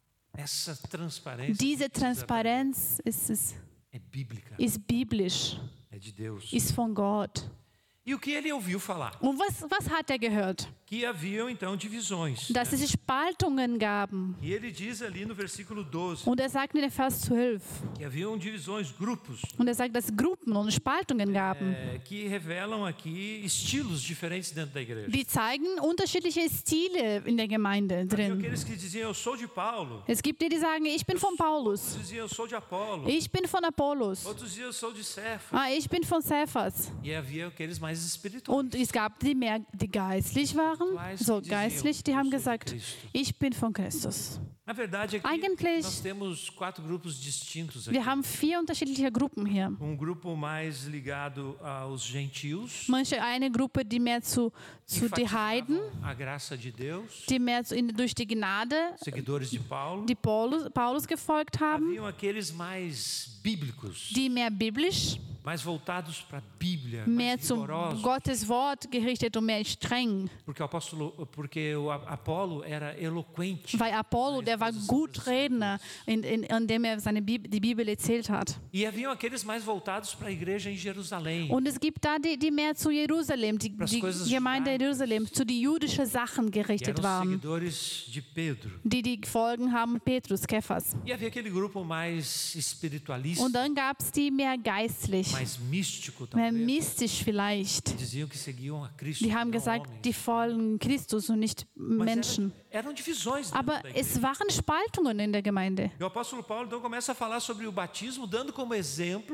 Essa transparência Diese precisa Transparenz ist, ist, é bíblica, ist biblisch, é de Deus. ist von Gott. E o que ele ouviu falar? Und was, was hat er gehört? Que haviam então divisões. Dass né? es Spaltungen gaben. E ele diz ali no versículo doze Und er sagt in der Vers zwölf, que haviam divisões, grupos, und er sagt, dass es Gruppen und Spaltungen gaben. é, que revelam aqui estilos diferentes dentro da igreja. Die zeigen unterschiedliche Stile in der Gemeinde Havia drin. aqueles que diziam, eu sou de Paulo. Es gibt die, die sagen, ich bin von Paulus, Outros diziam, eu sou de Apolo. ich bin von Apollos, Outros diziam, eu sou de Cefas. ah, ich bin von Cephas. E havia aqueles mais espirituais. Und es gab die mehr, die geistlich waren, so geistlich, die haben gesagt, ich bin von Christus. Na verdade, aqui Eigentlich- nós temos quatro grupos distintos aqui. Wir haben vier unterschiedliche Gruppen hier. Um grupo mais ligado aos gentios, Manche eine Gruppe, die mehr zu, zu die enfatizavam Heiden, a graça de Deus, die mehr zu, in, durch die Gnade, seguidores de Paulo. die Paulus, Paulus gefolgt haben, Haviam aqueles mais bíblicos, die mehr biblisch, mais voltados para a Bíblia, mehr mais zum rigorosos. Gottes Wort gerichtet und mehr streng. Porque o apóstolo, porque o A- Apolo era eloquente. Weil Apollo, der war gut Redner, in, in, in dem er seine Bibel, die Bibel erzählt hat. E haviam aqueles mais voltados para a igreja em Jerusalém. Und es gibt da die, die mehr zu Jerusalem, die, Pras die coisas Gemeinde judaicas. Jerusalem, zu die jüdischen Sachen Que gerichtet eram waren, seguidores de Pedro. die die Folgen haben Petrus, Kephas. E havia aquele grupo mais espiritualista, Und dann gab es die mehr geistlich, mais místico mehr talvez. mystisch vielleicht. Diziam que seguiam a Cristo, Die haben não gesagt, homens. die folgen Christus und nicht Mas Menschen. Eram, eram divisões dentro Aber da igreja. es waren Spaltungen in der Gemeinde. E o apóstolo Paulo então começa a falar sobre o batismo, dando como exemplo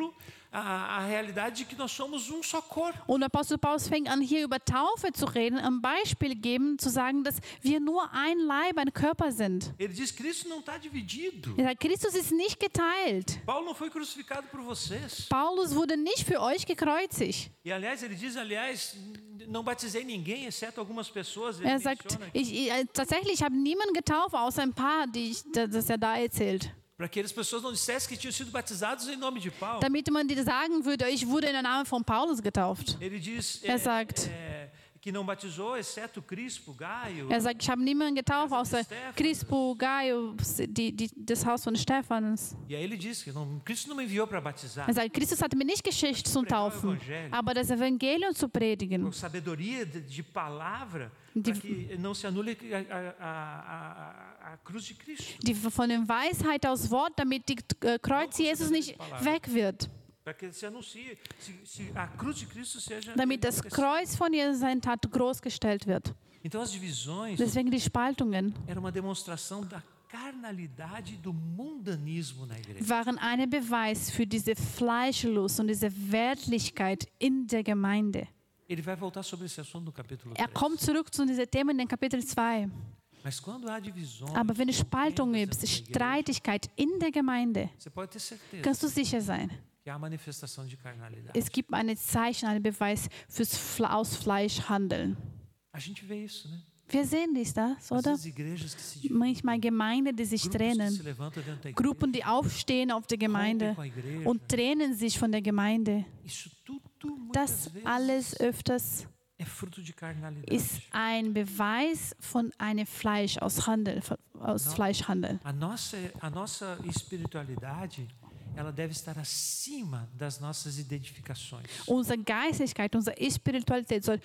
a, a realidade de que nós somos um só corpo. Und Apostel Paulus fängt an, hier über Taufe zu reden, ein Beispiel geben, zu sagen, dass wir nur ein Leib, ein Körper sind. Ele diz que Cristo não está dividido. Er sagt, Christus ist nicht geteilt. Paulo não foi crucificado por vocês. Paulus wurde nicht für euch gekreuzigt. E aliás, ele diz, aliás, não batizei ninguém, exceto algumas pessoas. Ele Er sagt, menciona ich, ich, tatsächlich, ich habe niemanden getauft, außer ein paar, die ich, das er da erzählt. para que as pessoas não dissessem que tinham sido batizados em nome de Paulo. Damit man dir sagen würde, ich wurde in der Namen von Paulus getauft. Ele diz Er é, sagt, é, que não batizou, exceto Crispo, Gaio. er sagt, ich habe niemanden getauft, außer Crispo, Gaio, die, die, das Haus von Stephanus. E aí ele diz que não, Cristo não me enviou para batizar. Er sagt, Christus hat mir nicht geschickt zum Taufen, aber das Evangelium zu predigen. Com sabedoria de, de palavra, para que não se anule a, a, a, a cruz de Cristo. Die von der Weisheit aus Wort, damit die äh, Kreuz Jesus nicht weg wird. Para que se anuncie, se, se a cruz de Cristo seja. Damit das Kreuz von Jesus sein Tat groß gestellt wird. Então as divisões Deswegen die Spaltungen era uma demonstração da carnalidade do mundanismo na igreja. waren ein Beweis für diese Fleischlust und diese Weltlichkeit in der Gemeinde. Ele vai voltar sobre esse assunto no capítulo Er três. kommt zurück zu diesen Themen in Kapitel zwei. Mas quando há divisões, Aber wenn es Spaltung contendas gibt, dentro da igreja, Streitigkeit in der Gemeinde, você pode ter certeza kannst du sicher sein, que há manifestação de carnalidade. es gibt ein Zeichen, einen Beweis fürs Fle- aus Fleisch handeln. A gente vê isso, né? Wir sehen dies, das, Às oder? vezes igrejas que se dividem, Manchmal Gemeinden, die sich grupos que trennen, se levantam dentro da igreja, Gruppen, die aufstehen auf der Gemeinde rompem com a igreja. und trennen sich von der Gemeinde. Isso tudo muitas Das vezes alles öfters é fruto de carnalidade. ist ein Beweis von einem Fleisch aus Handel, aus No- Fleischhandel. A nossa, a nossa espiritualidade, ela deve estar acima das nossas identificações. Unsere Geistlichkeit, unsere Spiritualität soll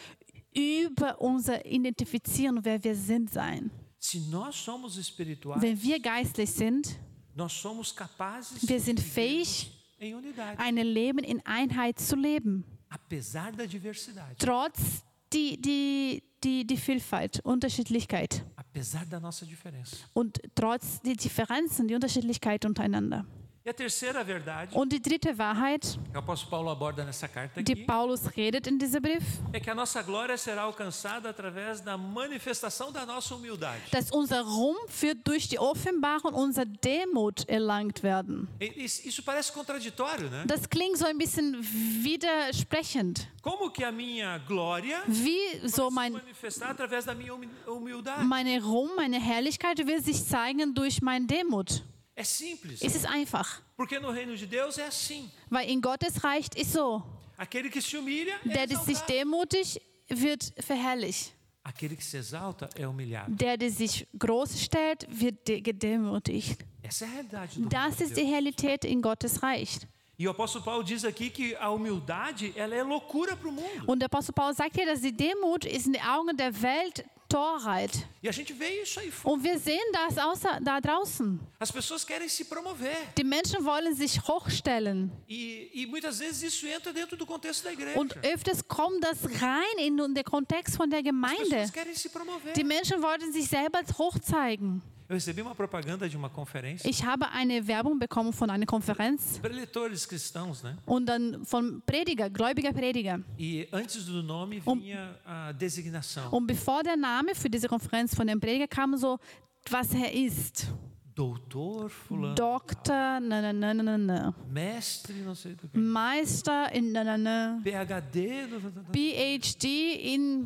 über unser Identifizieren, wer wir sind, sein. Se nós somos espirituais, Wenn wir geistlich sind, nós somos capazes wir sind de fähig, vivermos em unidade, ein Leben in Einheit zu leben, apesar da diversidade, trotz die, die, die, die Vielfalt, Unterschiedlichkeit apesar da nossa diferença. und trotz die Differenzen, die Unterschiedlichkeit untereinander. E a terceira verdade Und die dritte Wahrheit, que o apóstolo Paulo aborda nessa carta die aqui, Paulus redet in diesem Brief, é que a nossa glória será alcançada através da manifestação da nossa humildade. dass unser Ruhm wird durch die Offenbarung unserer Demut erlangt werden. E- Isso isso parece contraditório, né? Das klingt so ein bisschen widersprechend. Como que a minha glória Wie so vai se mein, manifestar através da minha humi- humildade? meine Ruhm, meine Herrlichkeit wird sich zeigen durch meine Demut. É simples. Es ist einfach, Porque no reino de Deus é assim. weil in Gottes Reich ist so, Aquele que se humilha é der, der sich exaltado. demutigt, wird verherrlicht. Aquele que se exalta é humilhado. Der, der sich groß stellt, wird de- gedemütigt. Essa é a realidade do Das reino de ist die Deus. Realität in Gottes Reich. E o apóstolo Paulo diz aqui que a humildade ela é loucura para o mundo. Und der Apostel Paulus sagt hier, dass die Demut ist in den Augen der Welt Torheit. E a gente vê isso aí fora. Und wir sehen das außer, da draußen. As pessoas querem se promover. Die Menschen wollen sich hochstellen. E, e muitas vezes isso entra dentro do contexto da igreja. Und öfters kommt das rein in den Kontext von der As Gemeinde. pessoas querem se promover. Die Menschen wollen sich selber hochzeigen. Eu recebi uma propaganda de uma conferência Ich habe eine Werbung bekommen von einer Konferenz preletores cristãos, né? und dann von Prediger, gläubiger Prediger. E antes do nome Um- vinha a designação. Und bevor der Name für diese Konferenz von dem Prediger kam, so, was er ist. Doutor fulano, Doktor, na, na, na, na, na. mestre não sei do que, Meister in, na, na, na. P H D, do- do- do- P H D in,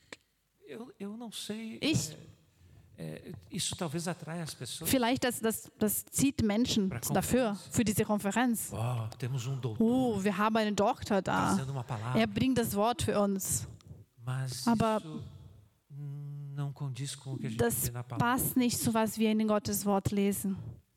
eu, eu não sei. Ich- é, é, isso talvez atraia as pessoas. vielleicht das, das, das zieht Menschen dafür, für diese Konferenz. Oh, temos um doutor Uh, wir haben einen Doktor da. trazendo uma palavra, Er bringt das Wort für uns. mas aber- isso não condiz com o que a gente Das vê na palavra. passt nicht zu was wir in Gottes Wort lesen.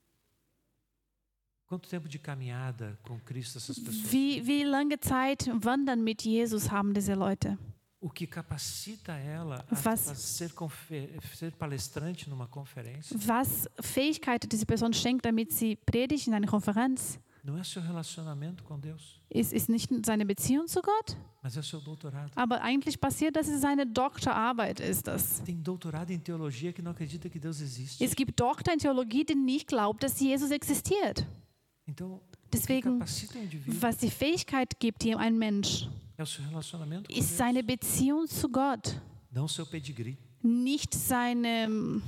Quanto tempo de caminhada com Cristo essas pessoas? Wie, wie lange Zeit wandern mit Jesus haben diese Leute? O que capacita ela a, Was- a ser, confer- ser palestrante numa conferência Was Fähigkeit diese Person schenkt, damit sie predigt in einer Konferenz, não é seu relacionamento com Deus, ist, ist nicht seine Beziehung zu Gott, mas é seu doutorado. aber eigentlich passiert, dass es seine Doktorarbeit ist. Das. Tem doutorado em teologia que não acredita que Deus existe. Es gibt Doktor in Theologie, die nicht glaubt, dass Jesus existiert. Então, Deswegen, capacita o indivíduo was die Fähigkeit gibt ihm ein Mensch, é o seu relacionamento com ist Deus, seine Beziehung zu Gott, não o seu pedigree. nicht seine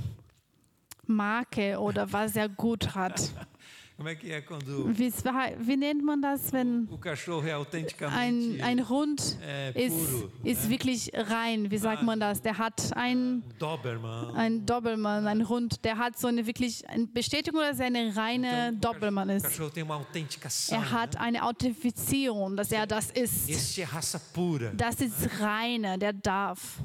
Marke oder was er gut hat. Como é que é quando Wie, wie nennt man das, wenn o cachorro é ein, autenticamente ein Hund é, ist, puro? ist wirklich rein? Wie sagt man das? Der hat ein, Doberman. ein Dobermann, ein Hund, der hat so eine wirklich eine Bestätigung, dass er eine reine Então, Dobermann o ist. cachorro tem uma autenticação. Er hat né? eine Authentifizierung, dass er das ist. Este é raça pura. Das ist reiner, der darf.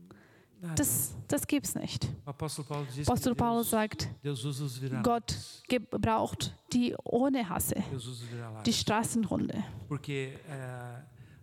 Das, das gibt es nicht. O apóstolo Paulo diz Apostel que Paulus Deus, sagt, Deus usa os vira-latas. Gott gebraucht die ohne Hasse, Deus usa os vira-latas. die Straßenhunde, Porque é,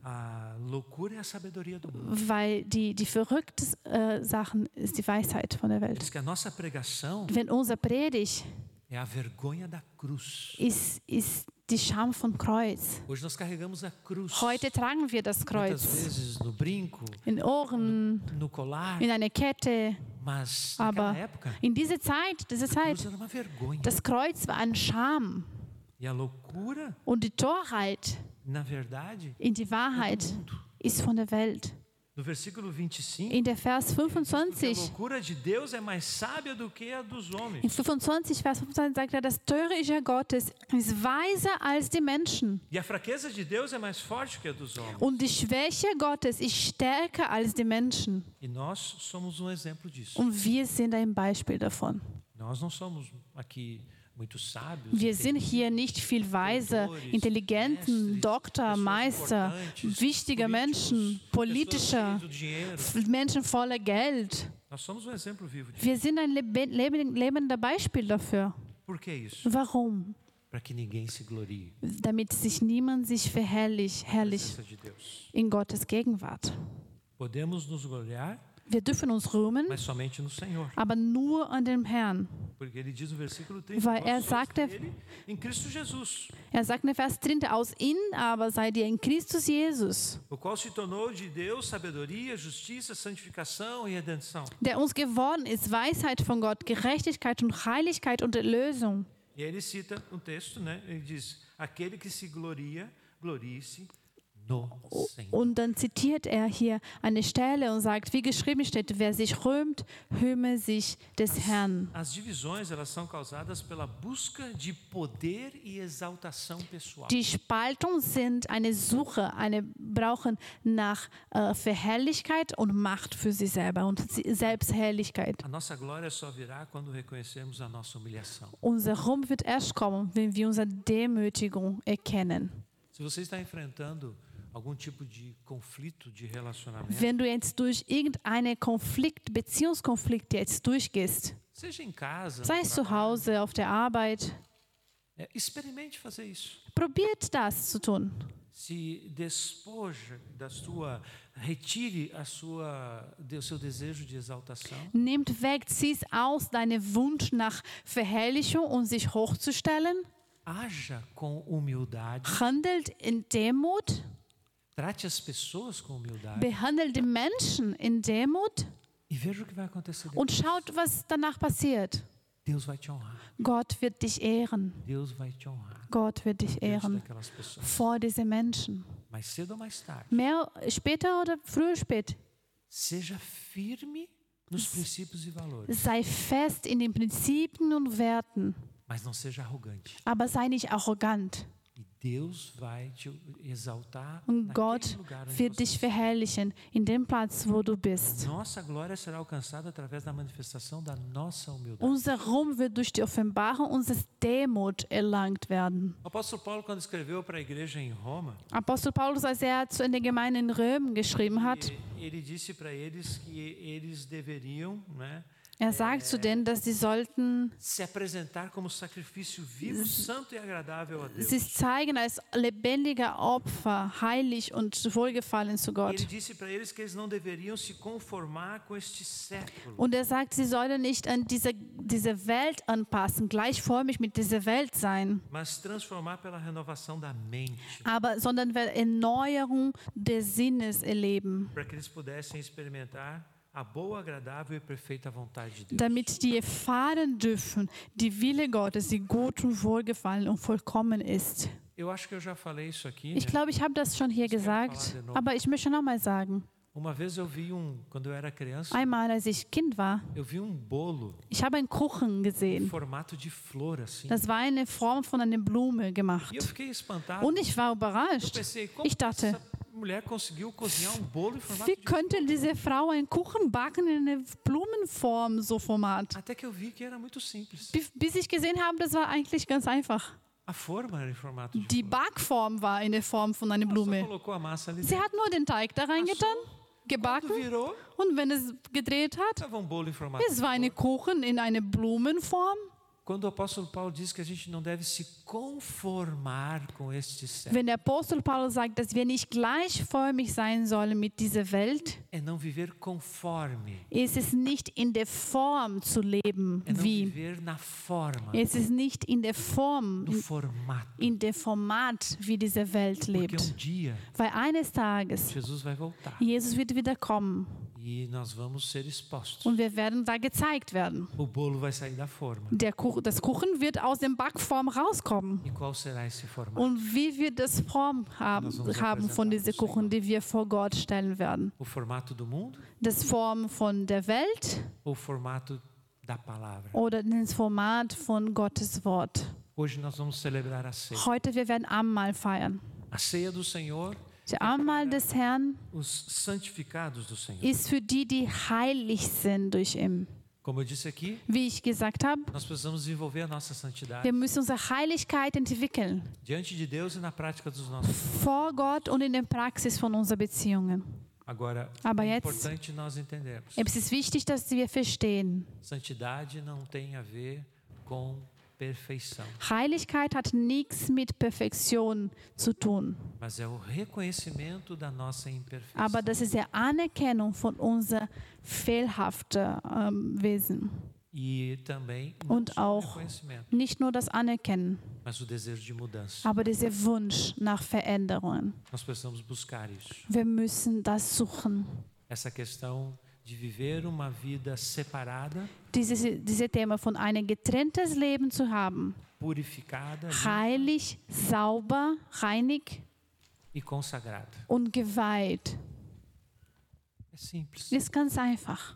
a loucura é a sabedoria do mundo. weil die, die verrückten äh, Sachen ist die Weisheit von der Welt. Diz que a nossa pregação Wenn unser Predigt é a vergonha da cruz. ist, ist die Scham vom Kreuz. Hoje nós carregamos a cruz. Heute tragen wir das Muitas Kreuz vezes no brinco, in Ohren, no colar, in einer Kette, mas aber naquela época in dieser Zeit, diese a Zeit, cruz era uma vergonha. das Kreuz war ein Scham E a loucura, und die Torheit na verdade, in die Wahrheit ist von der Welt. no versículo vinte e cinco, In der Vers porque a fünfundzwanzig, loucura de Deus é mais sábia do que a dos homens. in fünfundzwanzig, Vers fünfundzwanzig sagt er, das Törichte Gottes ist weiser als die Menschen. E a fraqueza de Deus é mais forte que a dos homens. Und die Schwäche Gottes ist stärker als die Menschen. E nós somos um exemplo disso. Und wir sind ein Beispiel davon. Nós não somos aqui muito sábios. Wir sind hier nicht viel weiser, intelligenten, Doktor, Meister, wichtige Menschen, politischer, Menschen voller Geld. Nós somos um exemplo vivo disso. Wir sind ein lebe- leben- lebender Beispiel dafür. Por que isso? Warum? Para que ninguém se glorie Damit sich niemand sich verherrlich, na herrlich presença de Deus. in Gottes Gegenwart. Podemos nos gloriar, Wir dürfen uns rühmen, mas somente no Senhor. aber nur an dem Herrn. Porque ele diz no versículo trinta, Weil er vós sois sagte- dele em Cristo Jesus, Er sagt in Vers drin, aus ihnen aber seid ihr in Christus Jesus, o qual se tornou de Deus sabedoria, justiça, santificação e redenção. der uns geworden ist, Weisheit von Gott, Gerechtigkeit und Heiligkeit und Erlösung. E aí ele cita um texto, né? Ele diz: aquele que se gloria, glorie-se no Senhor. Und dann zitiert er hier eine Stelle und sagt, wie geschrieben steht, wer sich rühmt, rühme sich des Herrn. As divisões, elas são causadas pela busca de poder e exaltação pessoal. Die Spaltung sind eine Suche, eine Brauchen nach äh, Verherrlichkeit und Macht für sich selber und sie- Selbstherrlichkeit. A nossa glória só virá quando reconhecermos a nossa humilhação. Unser Ruhm wird erst kommen, wenn wir unsere Demütigung erkennen. Se você está enfrentando algum tipo de conflito de relacionamento, Wenn du jetzt durch irgendeinen Konflikt, Beziehungskonflikt jetzt durchgehst, seja em casa, sei no es zu trabalho, Hause, auf der Arbeit, é, experimente fazer isso. probiert das zu tun. Se despoja da sua, retire a sua, o seu desejo de exaltação. Nehmt weg, zieh's aus, deinen Wunsch nach Verherrlichung und sich hochzustellen. Haja com humildade, Handelt in Demut, trate as pessoas com humildade behandelt die Menschen in Demut e veja o que vai acontecer depois. und schaut, was danach passiert. Deus vai te honrar. Gott wird dich ehren. Deus vai te honrar. Gott wird dich Diante ehren daquelas pessoas. vor diese Menschen. Mais cedo ou mais tarde. Mehr später oder früher spät. Seja firme nos princípios e valores, Sei fest in den Prinzipien und Werten, mas não seja arrogante. aber sei nicht arrogant. E Deus vai te exaltar Und naquele Gott lugar onde wird você dich está. verherrlichen in dem Platz, wo du bist. Nossa glória será alcançada através da manifestação da nossa humildade. Unser Ruhm wird durch die Offenbarung unseres Demut erlangt werden. O apóstolo Paulo, quando escreveu para a igreja em Roma, Apostel Paulus, als er zu der Gemeinde in Römen geschrieben hat, ele, ele disse para eles que eles deveriam, né, er sagt zu denen, dass sie sollten se apresentar como sacrifício vivo, santo e agradável a Deus. sich zeigen als lebendiger Opfer, heilig und wohlgefallen zu Ele Gott. disse para eles que eles não deveriam se conformar com este século, Und er sagt, sie sollen nicht an diese, diese Welt anpassen, gleichförmig mit dieser Welt sein, mas transformar pela renovação da mente, aber, sondern Erneuerung des Sinnes erleben, para que eles pudessem experimentar a boa, agradável e perfeita vontade de Deus. damit die erfahren dürfen, die Wille Gottes, die gut und wohlgefallen und vollkommen ist. Eu acho que eu já falei isso aqui. Ich Né? glaube, ich habe das schon hier gesagt, aber ich möchte nochmal sagen. Uma vez eu vi um, quando eu era criança, Einmal, als ich Kind war, eu vi um bolo ich habe einen Kuchen em gesehen. formato de flor assim. Das war eine Form von einer Blume gemacht. E eu fiquei espantado. Und ich war Eu überrascht. pensei, como Ich dachte, essa mulher conseguiu cozinhar um bolo em formato wie de flor? könnte diese Frau einen Kuchen backen in einer Blumenform, so Format? Até que eu vi que era muito simples. Bis bis ich gesehen habe, das war eigentlich ganz einfach. A forma era em formato de Die flor. Backform war in der Form von einer Ela só Blume. colocou a massa ali Sie dentro. hat nur den Teig da reingetan, gebacken Quando virou, und wenn es gedreht hat, estava um bolo em formato de es war flor. eine Kuchen in einer Blumenform. Quando o apóstolo Paulo diz que a gente não deve se conformar com este século, Wenn der Apostel Paulus sagt, dass wir nicht gleichförmig sein sollen mit dieser Welt, é não viver conforme, ist es nicht in der Form zu leben, é não wie. viver na forma, Es ist nicht in der Form, no formato. in der Format, wie diese Welt Porque lebt. um dia Weil eines Tages Jesus vai voltar Jesus wird wieder kommen e nós vamos ser expostos. und wir werden da gezeigt werden. O bolo vai sair da forma. Der Kuchen, das Kuchen wird aus der Backform rauskommen. E qual será esse formato? Und wie wir das Form haben, haben von diesen Kuchen, die wir vor Gott stellen werden. O formato do mundo Das Form von der Welt ou o formato da palavra? oder das Format von Gottes Wort. Hoje nós vamos celebrar a ceia. Heute wir werden Abendmahl feiern. A ceia do Senhor, Der Abendmahl des Herrn os santificados do Senhor. ist für die, die heilig sind durch ihn. Como eu disse aqui, Wie ich gesagt habe, nós precisamos desenvolver a nossa santidade wir müssen unsere Heiligkeit entwickeln. diante de Deus e na prática dos nossos. Vor Gott und in der Praxis von unseren Beziehungen. Agora, Aber é jetzt- importante nós entendermos. Es ist wichtig, dass wir verstehen. Santidade não tem a ver com perfeição, Heiligkeit hat nichts mit Perfektion zu tun. mas é o reconhecimento da nossa imperfeição. Aber das ist die Anerkennung von unser fehlerhaften ähm, Wesen. E também não Und só o auch reconhecimento, nicht nur das Anerkennen, mas o desejo de mudança. aber dieser Wunsch nach Veränderungen. Nós precisamos buscar isso. Wir müssen das suchen. Essa questão de viver uma vida separada, Dieses, dieses Thema von einem getrenntes Leben zu haben. purificada Heilig, sauber, reinig e consagrada. und geweiht. É simples. Ist ganz einfach.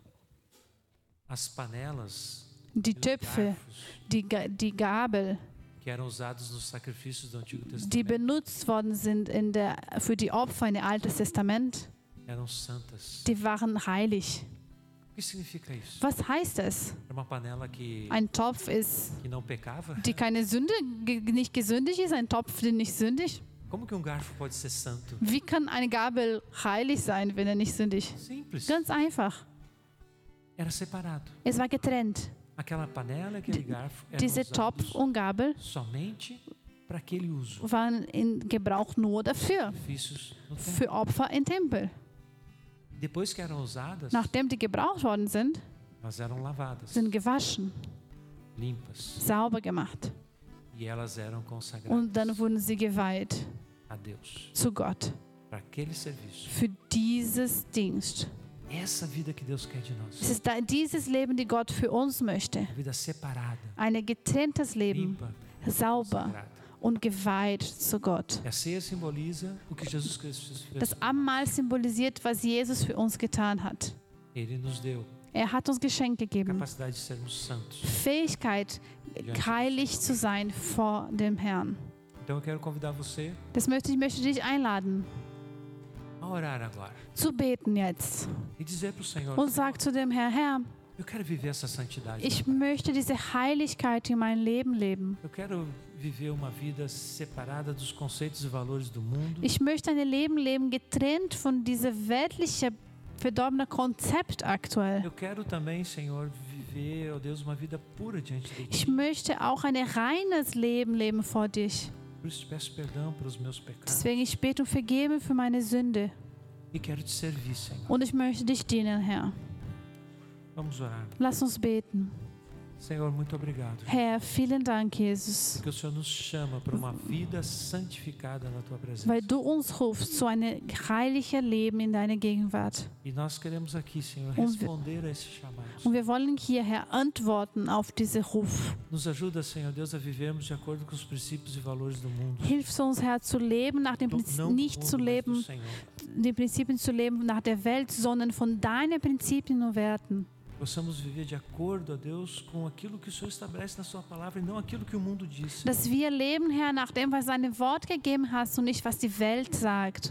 As panelas Die e os Töpfe, garfos die, Ga- die Gabel, que eram usados nos sacrifícios do Antigo die Testamento benutzt worden sind in der, für die Opfer im Alten Testament, eram santas. die waren heilig. O que significa isso? Was heißt das? Era uma panela que, Ein Topf ist, que não pecava? die keine Sünde, ge- nicht gesündigt ist, ein Topf, der nicht sündig. Como que um garfo pode ser santo? Wie kann eine Gabel heilig sein, wenn er nicht sündig ist? Simples. Ganz einfach. Era separado. Es war getrennt. Aquela panela, aquele garfo eram Diese usados Topf und Gabel somente para aquele uso. waren in Gebrauch nur dafür, Sacrifícios no templo. für Opfer im Tempel. Depois que eram usadas, Nachdem die gebraucht worden sind, elas eram lavadas, sind gewaschen, limpas, sauber gemacht e elas eram consagradas und dann wurden sie geweiht a Deus zu Gott para aquele serviço. für dieses Dienst. Essa vida que Deus quer de nós, Es ist da dieses Leben, die Gott für uns möchte. uma vida separada, Ein getrenntes Leben, limpa, sauber consagrada. und geweiht zu Gott. E a ceia simboliza o que Jesus Cristo fez. Das Abendmahl symbolisiert, was Jesus für uns getan hat. Ele nos deu Er hat uns Geschenk a gegeben. capacidade de sermos santos. Fähigkeit, heilig zu sein vor dem Herrn. Então eu quero convidar você Das möchte ich möchte dich einladen, a orar agora zu beten jetzt. e dizer para o Senhor: Und sag zu dem Herrn, Herr, eu quero viver essa santidade. ich möchte diese Heiligkeit in mein Leben leben. Eu quero viver uma vida separada dos conceitos e valores do mundo. Ich möchte ein Leben leben, getrennt von diesem weltlichen, verdorbenen Konzept aktuell. Eu quero também, Senhor, viver, ó Deus, uma vida pura diante de Ich Ti. möchte auch ein reines Leben leben vor dich. Por isso te peço perdão pelos meus pecados Deswegen ich bete um Vergebung für meine Sünde. e quero te servir, Senhor. Und ich möchte dich dienen, Herr. Vamos orar. Lass uns beten. Senhor, muito obrigado, Jesus, Herr, vielen Dank, Jesus, porque o Senhor nos chama para uma vida santificada na Tua presença. weil du uns rufst zu einem heiligen Leben in deiner Gegenwart. E nós queremos aqui, Senhor, wir- responder a esse chamado. Und wir wollen hier, Herr, antworten auf diesen Ruf. Nos ajuda, Senhor Deus, a vivermos de acordo com os princípios e valores do mundo. Hilf uns, Herr, zu leben, nach dem Não- Prinzip, não do nicht mundo, zu mas do leben, Senhor. die Prinzipien zu leben nach der Welt, sondern von deinen Prinzipien und Werten. Possamos viver de acordo, a Deus, com aquilo que o Senhor estabelece na Sua palavra e não aquilo que o mundo diz. Dass wir leben, Herr, nach dem, was dein Wort gegeben hast und nicht, was die Welt sagt.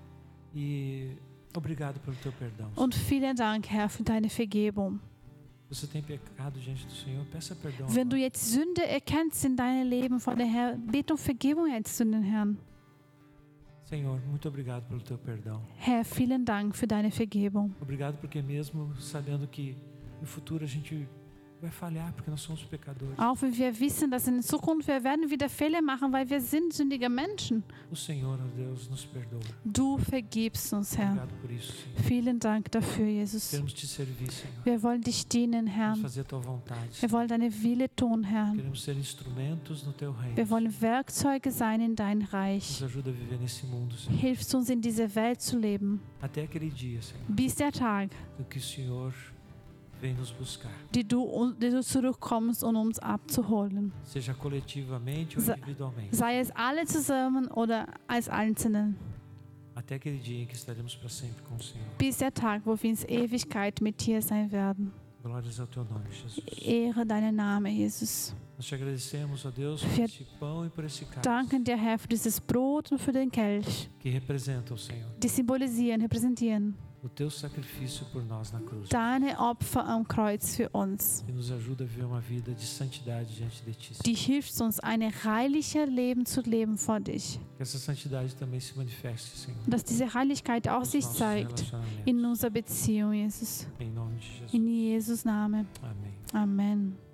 E obrigado pelo Teu perdão. Und vielen Dank, Herr, für deine Vergebung. Se você tem pecado diante do Senhor, peça perdão. Wenn du agora. jetzt Sünde erkennst in deinem Leben von der Herr, bitte um Vergebung jetzt zu den Herrn. Senhor, muito obrigado pelo Teu perdão. Herr, vielen Dank für deine Vergebung. Obrigado porque mesmo sabendo que no futuro a gente vai falhar, porque nós somos pecadores. Auch wenn wir wissen, dass in Zukunft wir werden wieder Fehler machen, weil wir sind sündige Menschen. O Senhor, ó Deus, nos perdoa. Du vergibst uns, Herr. Obrigado por isso, Senhor. Vielen Dank dafür, Jesus. Queremos Te servir, Senhor. Wir wollen dich dienen, Herr. Queremos fazer a Tua vontade. Wir wollen deine Wille tun, Herr. Queremos ser instrumentos no Teu reino. Wir wollen Werkzeuge sein in dein Nos Reich. ajuda a viver nesse mundo, Senhor. Hilfst uns in dieser Welt zu leben, Até aquele dia, Senhor, bis der Tag, em que o Senhor vem nos buscar. die du, die du zurückkommst, um uns abzuholen. Seja coletivamente ou Sa- individualmente. Sei es alle zusammen oder als Einzelnen. Até aquele dia em que estaremos para sempre com o Senhor. Bis der Tag, wo wir in Ewigkeit mit dir sein werden. Glórias ao Teu nome, Jesus. Ehre deinen Namen, Jesus. Nós te agradecemos, ó Deus, por Wir esse pão e por esse cálice Danken dir, Herr, für dieses Brot und für den Kelch, que representa o Senhor, die symbolisieren, repräsentieren o Teu sacrifício por nós na cruz, deine Opfer am Kreuz für uns. que nos ajuda a viver uma vida de santidade diante de Ti. Die hilft uns, ein heiliges Leben zu leben vor dich. Que essa santidade também se manifeste, Senhor, Dass diese Heiligkeit auch nos sich nossos zeigt relacionamentos. in unserer Beziehung, Jesus. Em nome de Jesus. In Jesus' Namen. Amém. Amen.